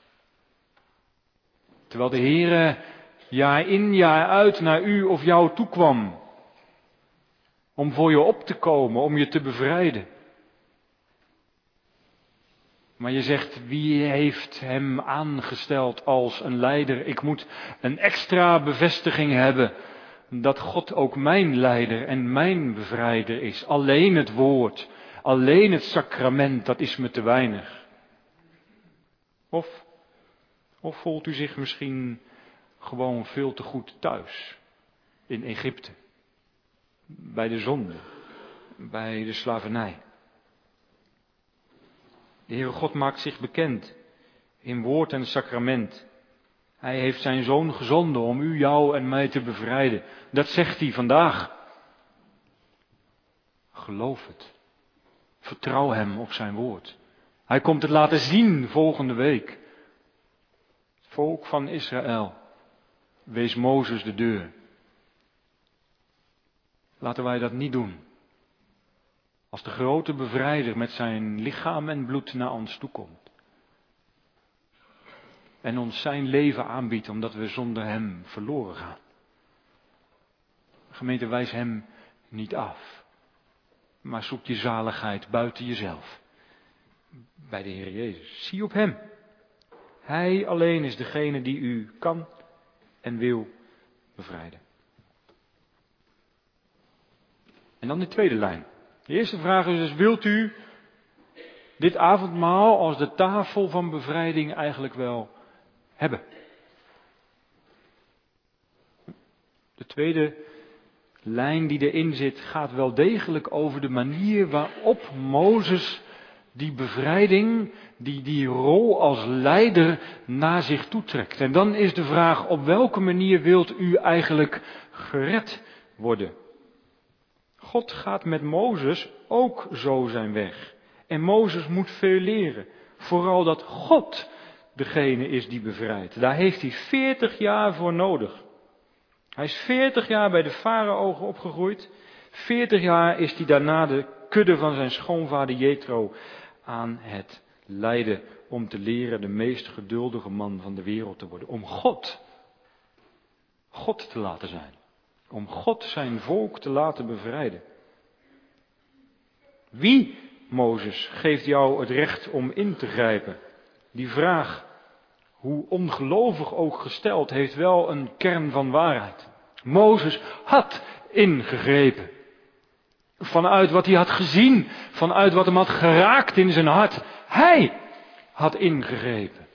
A: Terwijl de Heere jaar in jaar uit naar u of jou toekwam. Om voor je op te komen, om je te bevrijden. Maar je zegt, wie heeft hem aangesteld als een leider? Ik moet een extra bevestiging hebben dat God ook mijn leider en mijn bevrijder is. Alleen het woord, alleen het sacrament, dat is me te weinig. Of voelt u zich misschien gewoon veel te goed thuis in Egypte, bij de zonde, bij de slavernij? De Heere God maakt zich bekend in woord en sacrament. Hij heeft zijn Zoon gezonden om u, jou en mij te bevrijden. Dat zegt hij vandaag. Geloof het. Vertrouw hem op zijn woord. Hij komt het laten zien volgende week. Het volk van Israël. Wees Mozes de deur. Laten wij dat niet doen. Als de grote bevrijder met zijn lichaam en bloed naar ons toekomt. En ons zijn leven aanbiedt omdat we zonder hem verloren gaan. Gemeente, wijs hem niet af. Maar zoek je zaligheid buiten jezelf. Bij de Heer Jezus. Zie op hem. Hij alleen is degene die u kan en wil bevrijden. En dan de tweede lijn. De eerste vraag is dus, wilt u dit avondmaal als de tafel van bevrijding eigenlijk wel hebben? De tweede lijn die erin zit gaat wel degelijk over de manier waarop Mozes die bevrijding, die rol als leider naar zich toetrekt. En dan is de vraag, op welke manier wilt u eigenlijk gered worden? God gaat met Mozes ook zo zijn weg. En Mozes moet veel leren. Vooral dat God degene is die bevrijdt. Daar heeft hij 40 jaar voor nodig. Hij is 40 jaar bij de farao opgegroeid. 40 jaar is hij daarna de kudde van zijn schoonvader Jethro aan het leiden om te leren de meest geduldige man van de wereld te worden. Om God te laten zijn. Om God zijn volk te laten bevrijden. Wie, Mozes, geeft jou het recht om in te grijpen? Die vraag, hoe ongelovig ook gesteld, heeft wel een kern van waarheid. Mozes had ingegrepen. Vanuit wat hij had gezien, vanuit wat hem had geraakt in zijn hart. Hij had ingegrepen.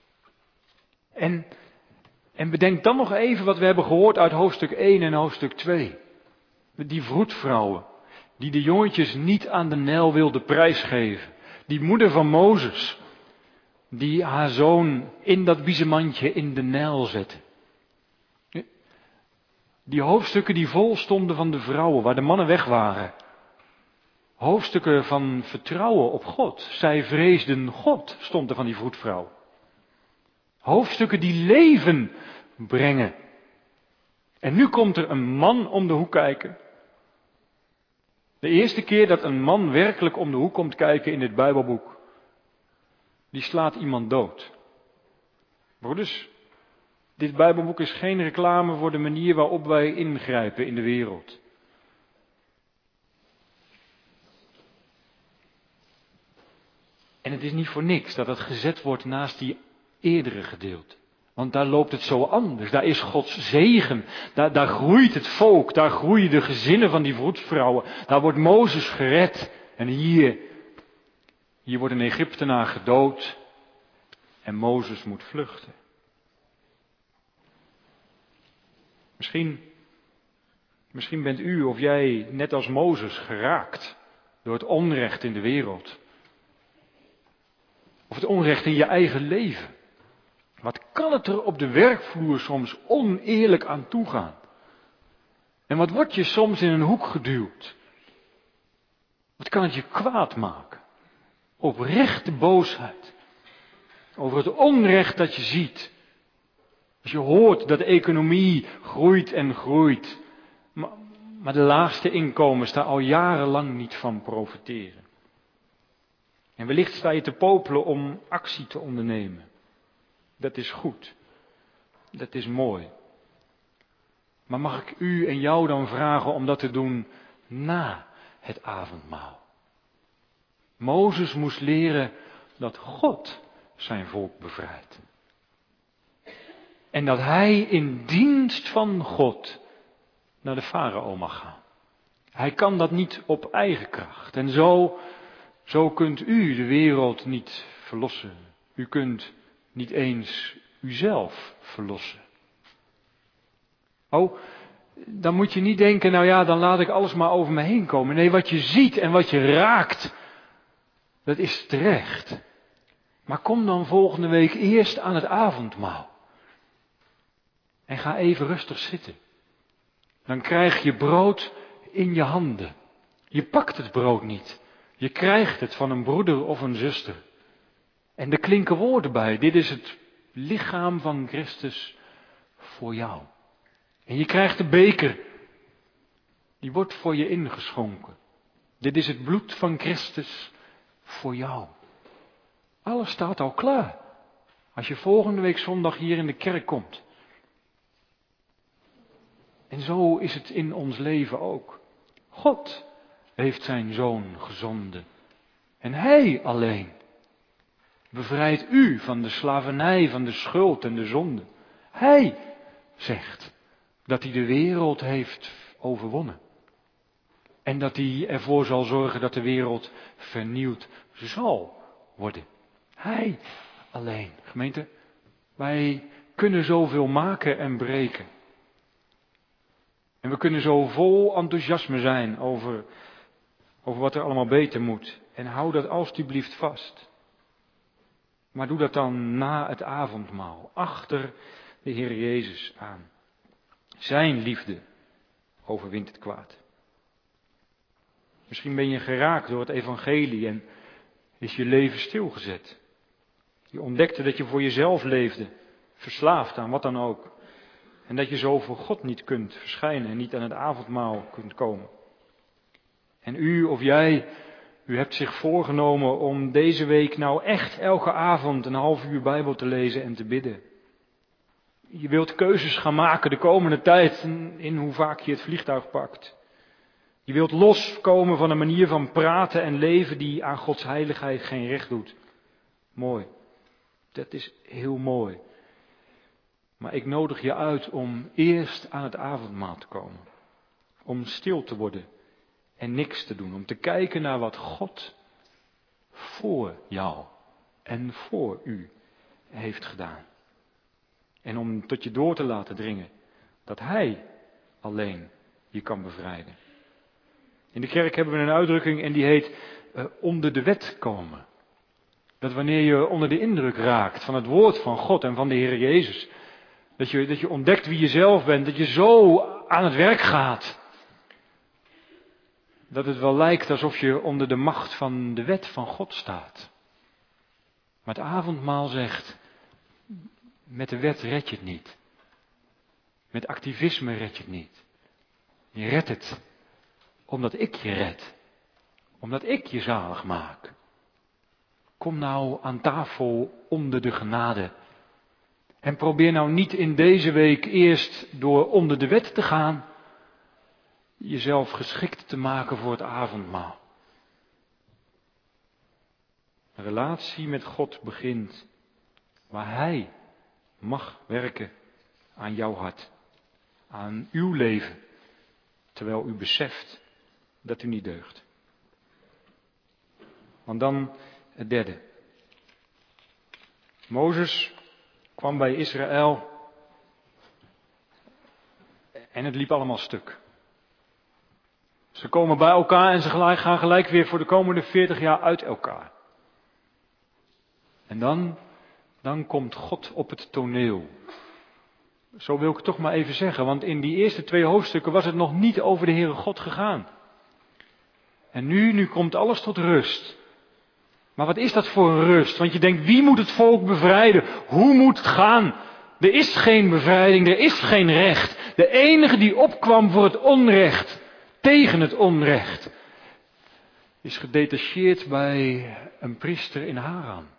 A: En bedenk dan nog even wat we hebben gehoord uit hoofdstuk 1 en hoofdstuk 2. Die vroedvrouwen, die de jongetjes niet aan de Nijl wilden prijsgeven. Die moeder van Mozes, die haar zoon in dat biezenmandje in de Nijl zette. Die hoofdstukken die vol stonden van de vrouwen, waar de mannen weg waren. Hoofdstukken van vertrouwen op God. Zij vreesden God, stond er van die vroedvrouw. Hoofdstukken die leven brengen. En nu komt er een man om de hoek kijken. De eerste keer dat een man werkelijk om de hoek komt kijken in dit Bijbelboek. Die slaat iemand dood. Broeders, dit Bijbelboek is geen reclame voor de manier waarop wij ingrijpen in de wereld. En het is niet voor niks dat het gezet wordt naast die eerdere gedeelte. Want daar loopt het zo anders. Daar is Gods zegen. Daar groeit het volk. Daar groeien de gezinnen van die vroedvrouwen. Daar wordt Mozes gered. En hier wordt een Egyptenaar gedood. En Mozes moet vluchten. Misschien bent u of jij net als Mozes geraakt door het onrecht in de wereld. Of het onrecht in je eigen leven. Wat kan het er op de werkvloer soms oneerlijk aan toegaan? En wat word je soms in een hoek geduwd? Wat kan het je kwaad maken? Oprechte boosheid. Over het onrecht dat je ziet. Als je hoort dat de economie groeit en groeit. Maar de laagste inkomens daar al jarenlang niet van profiteren. En wellicht sta je te popelen om actie te ondernemen. Dat is goed. Dat is mooi. Maar mag ik u en jou dan vragen om dat te doen na het avondmaal? Mozes moest leren dat God zijn volk bevrijdt. En dat hij in dienst van God naar de farao mag gaan. Hij kan dat niet op eigen kracht. En zo kunt u de wereld niet verlossen. U kunt niet eens uzelf verlossen. Oh, dan moet je niet denken, nou ja, dan laat ik alles maar over me heen komen. Nee, wat je ziet en wat je raakt, dat is terecht. Maar kom dan volgende week eerst aan het avondmaal. En ga even rustig zitten. Dan krijg je brood in je handen. Je pakt het brood niet. Je krijgt het van een broeder of een zuster. En er klinken woorden bij. Dit is het lichaam van Christus voor jou. En je krijgt de beker. Die wordt voor je ingeschonken. Dit is het bloed van Christus voor jou. Alles staat al klaar. Als je volgende week zondag hier in de kerk komt. En zo is het in ons leven ook. God heeft zijn zoon gezonden. En hij alleen bevrijdt u van de slavernij, van de schuld en de zonde. Hij zegt dat hij de wereld heeft overwonnen. En dat hij ervoor zal zorgen dat de wereld vernieuwd zal worden. Hij alleen. Gemeente, wij kunnen zoveel maken en breken. En we kunnen zo vol enthousiasme zijn over wat er allemaal beter moet. En hou dat alstublieft vast. Maar doe dat dan na het avondmaal, achter de Heer Jezus aan. Zijn liefde overwint het kwaad. Misschien ben je geraakt door het evangelie en is je leven stilgezet. Je ontdekte dat je voor jezelf leefde, verslaafd aan wat dan ook. En dat je zo voor God niet kunt verschijnen en niet aan het avondmaal kunt komen. En u of jij, u hebt zich voorgenomen om deze week nou echt elke avond een half uur Bijbel te lezen en te bidden. Je wilt keuzes gaan maken de komende tijd in hoe vaak je het vliegtuig pakt. Je wilt loskomen van een manier van praten en leven die aan Gods heiligheid geen recht doet. Mooi. Dat is heel mooi. Maar ik nodig je uit om eerst aan het avondmaal te komen. Om stil te worden en niks te doen. Om te kijken naar wat God voor jou en voor u heeft gedaan. En om tot je door te laten dringen dat Hij alleen je kan bevrijden. In de kerk hebben we een uitdrukking en die heet onder de wet komen. Dat wanneer je onder de indruk raakt van het woord van God en van de Heer Jezus. Dat je ontdekt wie je zelf bent. Dat je zo aan het werk gaat, dat het wel lijkt alsof je onder de macht van de wet van God staat. Maar het avondmaal zegt, met de wet red je het niet. Met activisme red je het niet. Je redt het omdat ik je red. Omdat ik je zalig maak. Kom nou aan tafel onder de genade. En probeer nou niet in deze week eerst door onder de wet te gaan, jezelf geschikt te maken voor het avondmaal. Een relatie met God begint waar Hij mag werken aan jouw hart, aan uw leven, terwijl u beseft dat u niet deugt. Want dan het derde. Mozes kwam bij Israël en het liep allemaal stuk. Ze komen bij elkaar en ze gaan gelijk weer voor de komende 40 jaar uit elkaar. En dan komt God op het toneel. Zo wil ik het toch maar even zeggen, want in die eerste 2 hoofdstukken was het nog niet over de Heere God gegaan. En nu komt alles tot rust. Maar wat is dat voor een rust? Want je denkt, wie moet het volk bevrijden? Hoe moet het gaan? Er is geen bevrijding, er is geen recht. De enige die opkwam voor het onrecht, tegen het onrecht, is gedetacheerd bij een priester in Haran.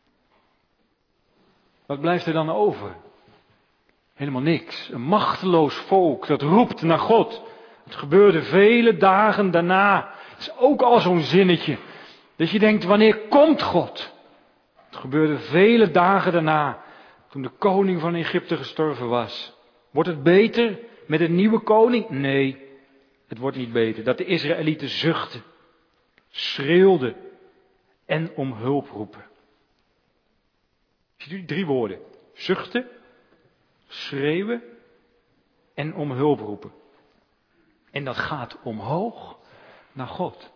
A: Wat blijft er dan over? Helemaal niks. Een machteloos volk dat roept naar God. Het gebeurde vele dagen daarna. Het is ook al zo'n zinnetje. Dat je denkt, wanneer komt God? Het gebeurde vele dagen daarna, toen de koning van Egypte gestorven was. Wordt het beter met een nieuwe koning? Nee, het wordt niet beter. Dat de Israëlieten zuchten, schreeuwden en om hulp roepen. Ziet u die 3 woorden? Zuchten, schreeuwen en om hulp roepen. En dat gaat omhoog naar God.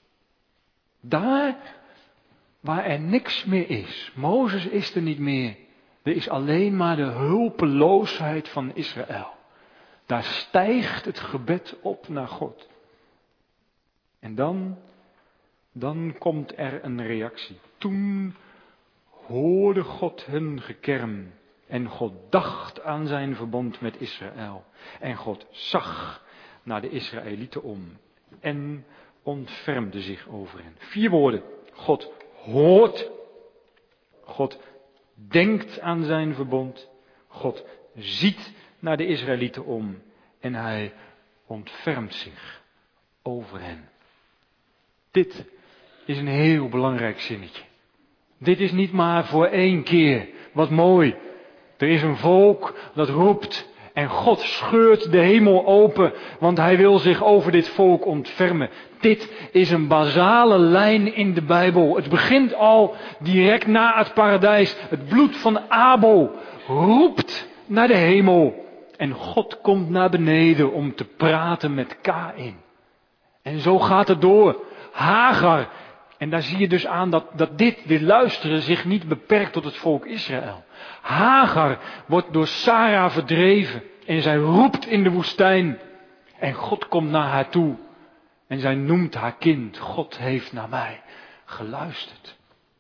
A: Daar waar er niks meer is. Mozes is er niet meer. Er is alleen maar de hulpeloosheid van Israël. Daar stijgt het gebed op naar God. En dan komt er een reactie. Toen hoorde God hun gekerm. En God dacht aan zijn verbond met Israël. En God zag naar de Israëlieten om. En ontfermde zich over hen. 4 woorden. God hoort. God denkt aan zijn verbond. God ziet naar de Israëlieten om. En hij ontfermt zich over hen. Dit is een heel belangrijk zinnetje. Dit is niet maar voor 1 keer. Wat mooi. Er is een volk dat roept. En God scheurt de hemel open, want hij wil zich over dit volk ontfermen. Dit is een basale lijn in de Bijbel. Het begint al direct na het paradijs. Het bloed van Abel roept naar de hemel. En God komt naar beneden om te praten met Kaïn. En zo gaat het door. Hagar. En daar zie je dus aan dat dit luisteren zich niet beperkt tot het volk Israël. Hagar wordt door Sara verdreven en zij roept in de woestijn. En God komt naar haar toe en zij noemt haar kind. God heeft naar mij geluisterd.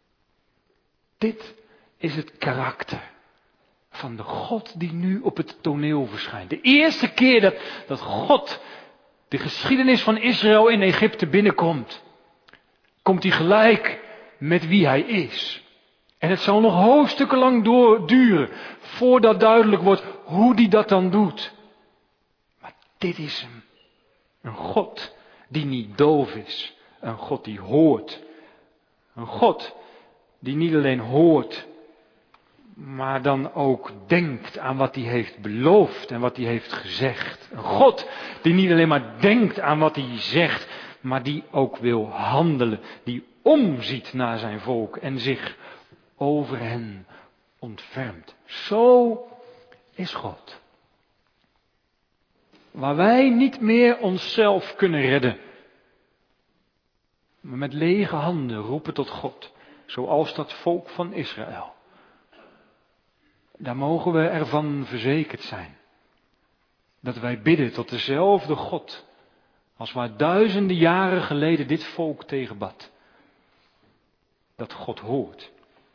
A: Dit is het karakter van de God die nu op het toneel verschijnt. De eerste keer dat God de geschiedenis van Israël in Egypte binnenkomt, komt hij gelijk met wie hij is. En het zal nog hoofdstukken lang duren voordat duidelijk wordt hoe hij dat dan doet. Maar dit is hem. Een God die niet doof is. Een God die hoort. Een God die niet alleen hoort, maar dan ook denkt aan wat hij heeft beloofd en wat hij heeft gezegd. Een God die niet alleen maar denkt aan wat hij zegt, maar die ook wil handelen. Die omziet naar zijn volk en zich over hen ontfermt. Zo is God. Waar wij niet meer onszelf kunnen redden, maar met lege handen roepen tot God, zoals dat volk van Israël. Daar mogen we ervan verzekerd zijn. Dat wij bidden tot dezelfde God als waar duizenden jaren geleden dit volk tegen bad. Dat God hoort.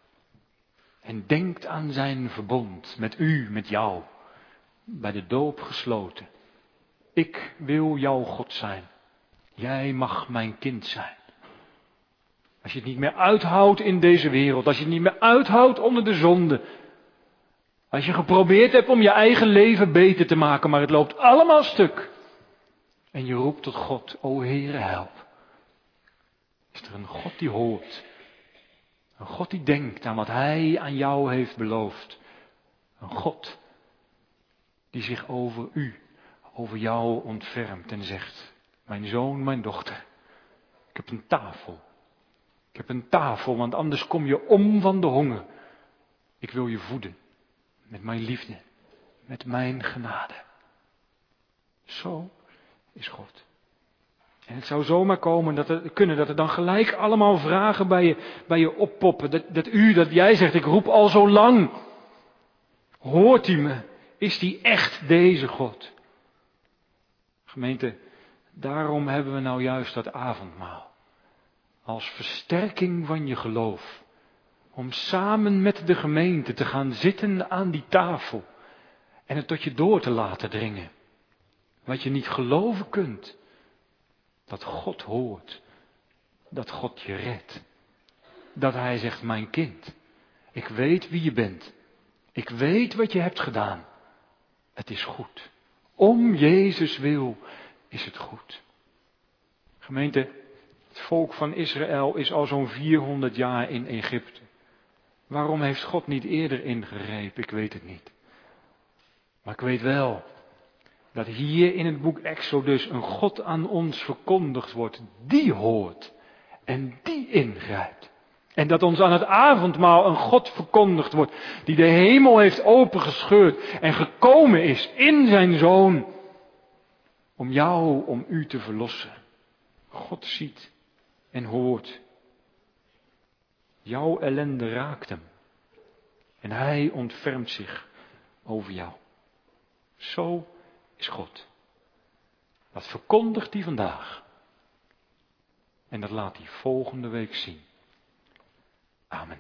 A: En denkt aan zijn verbond met u, met jou. Bij de doop gesloten. Ik wil jouw God zijn. Jij mag mijn kind zijn. Als je het niet meer uithoudt in deze wereld. Als je het niet meer uithoudt onder de zonde. Als je geprobeerd hebt om je eigen leven beter te maken. Maar het loopt allemaal stuk. En je roept tot God. O Heere, help. Is er een God die hoort. Een God die denkt aan wat Hij aan jou heeft beloofd. Een God die zich over u, over jou ontfermt en zegt. Mijn zoon, mijn dochter. Ik heb een tafel. Ik heb een tafel, want anders kom je om van de honger. Ik wil je voeden. Met mijn liefde. Met mijn genade. Zo is God. En het zou zomaar komen dat er dan gelijk allemaal vragen bij je oppoppen. Dat jij zegt, ik roep al zo lang. Hoort hij me? Is die echt deze God? Gemeente, daarom hebben we nou juist dat avondmaal. Als versterking van je geloof. Om samen met de gemeente te gaan zitten aan die tafel. En het tot je door te laten dringen. Wat je niet geloven kunt. Dat God hoort. Dat God je redt. Dat Hij zegt, mijn kind. Ik weet wie je bent. Ik weet wat je hebt gedaan. Het is goed. Om Jezus wil is het goed. Gemeente, het volk van Israël is al zo'n 400 jaar in Egypte. Waarom heeft God niet eerder ingegrepen? Ik weet het niet. Maar ik weet wel dat hier in het boek Exodus een God aan ons verkondigd wordt. Die hoort en die ingrijpt. En dat ons aan het avondmaal een God verkondigd wordt. Die de hemel heeft opengescheurd en gekomen is in zijn Zoon. Om jou, om u te verlossen. God ziet en hoort. Jouw ellende raakt hem. En hij ontfermt zich over jou. Zo is God. Dat verkondigt hij vandaag. En dat laat hij volgende week zien. Amen.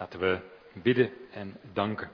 A: Laten we bidden en danken.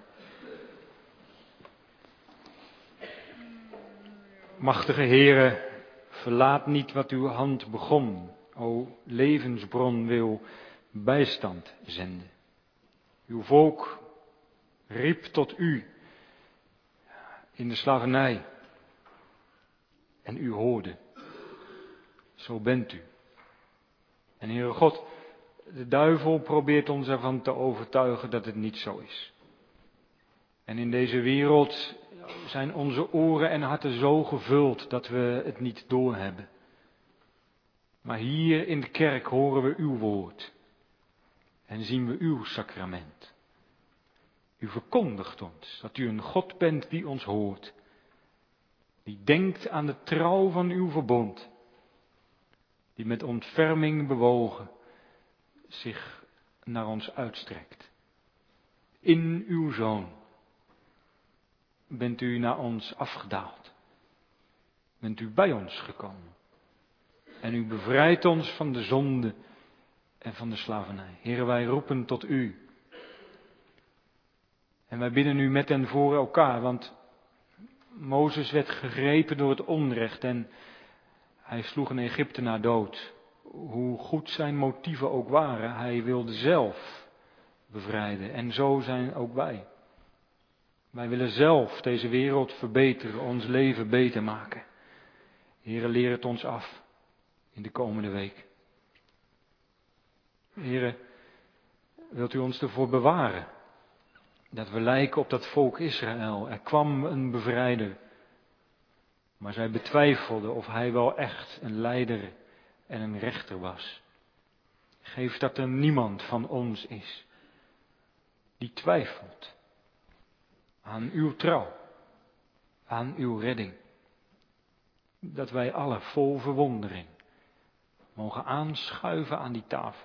A: Machtige Heere, verlaat niet wat uw hand begon. O levensbron wil bijstand zenden. Uw volk riep tot u in de slavernij. En u hoorde. Zo bent u. En Heere God, de duivel probeert ons ervan te overtuigen dat het niet zo is. En in deze wereld zijn onze oren en harten zo gevuld dat we het niet doorhebben. Maar hier in de kerk horen we uw woord. En zien we uw sacrament. U verkondigt ons dat u een God bent die ons hoort. Die denkt aan de trouw van uw verbond. Die met ontferming bewogen zich naar ons uitstrekt. In uw Zoon bent u naar ons afgedaald. Bent u bij ons gekomen. En u bevrijdt ons van de zonde en van de slavernij. Heere, wij roepen tot u. En wij bidden u met en voor elkaar, want Mozes werd gegrepen door het onrecht en hij sloeg een Egyptenaar dood. Hoe goed zijn motieven ook waren, hij wilde zelf bevrijden. En zo zijn ook wij. Wij willen zelf deze wereld verbeteren, ons leven beter maken. Heere, leer het ons af in de komende week. Heere, wilt u ons ervoor bewaren dat we lijken op dat volk Israël. Er kwam een bevrijder, maar zij betwijfelden of hij wel echt een leider en een rechter was. Geef dat er niemand van ons is die twijfelt aan uw trouw, aan uw redding. Dat wij alle vol verwondering mogen aanschuiven aan die tafel.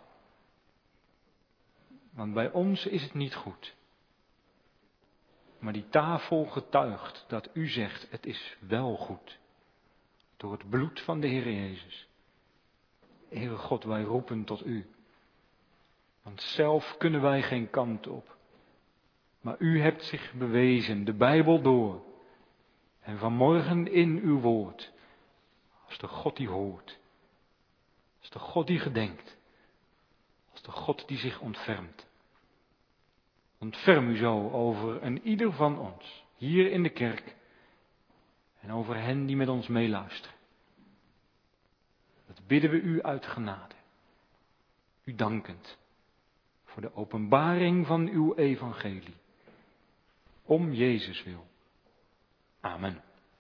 A: Want bij ons is het niet goed. Maar die tafel getuigt dat u zegt, het is wel goed. Door het bloed van de Heer Jezus. Heere God, wij roepen tot u. Want zelf kunnen wij geen kant op. Maar u hebt zich bewezen, de Bijbel door. En vanmorgen in uw woord. Als de God die hoort. Als de God die gedenkt. Als de God die zich ontfermt. Ontferm u zo over een ieder van ons, hier in de kerk. En over hen die met ons meeluisteren. Dat bidden we u uit genade. U dankend. Voor de openbaring van uw evangelie. Om Jezus wil. Amen.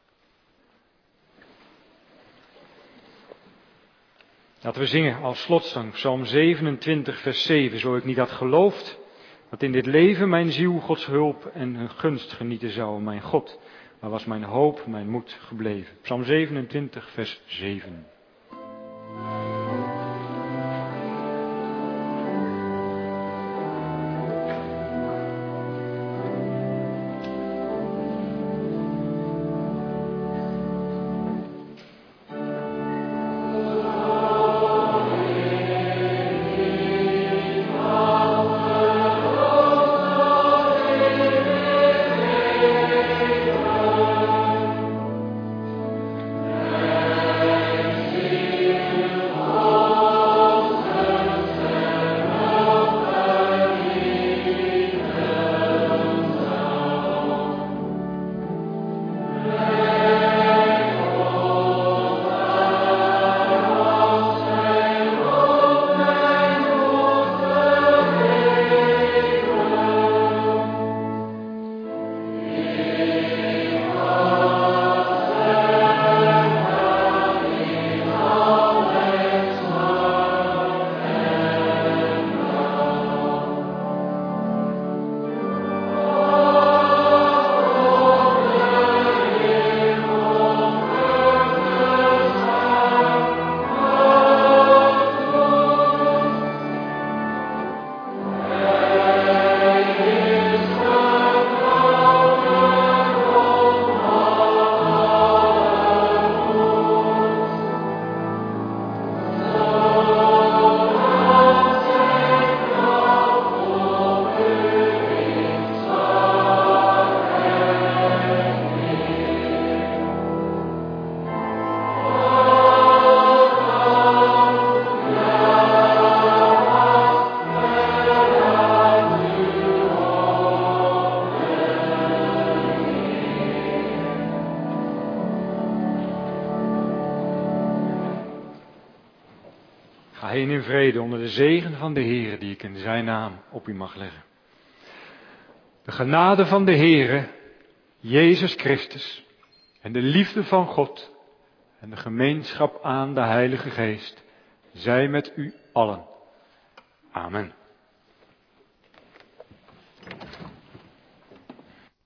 A: Laten we zingen als slotzang Psalm 27 vers 7. Zo ik niet had geloofd dat in dit leven mijn ziel Gods hulp en een gunst genieten zou. Mijn God, waar was mijn hoop, mijn moed gebleven. Psalm 27 vers 7. heen in vrede onder de zegen van de Heere die ik in zijn naam op u mag leggen. De genade van de Heere, Jezus Christus, en de liefde van God en de gemeenschap aan de Heilige Geest, zij met u allen. Amen.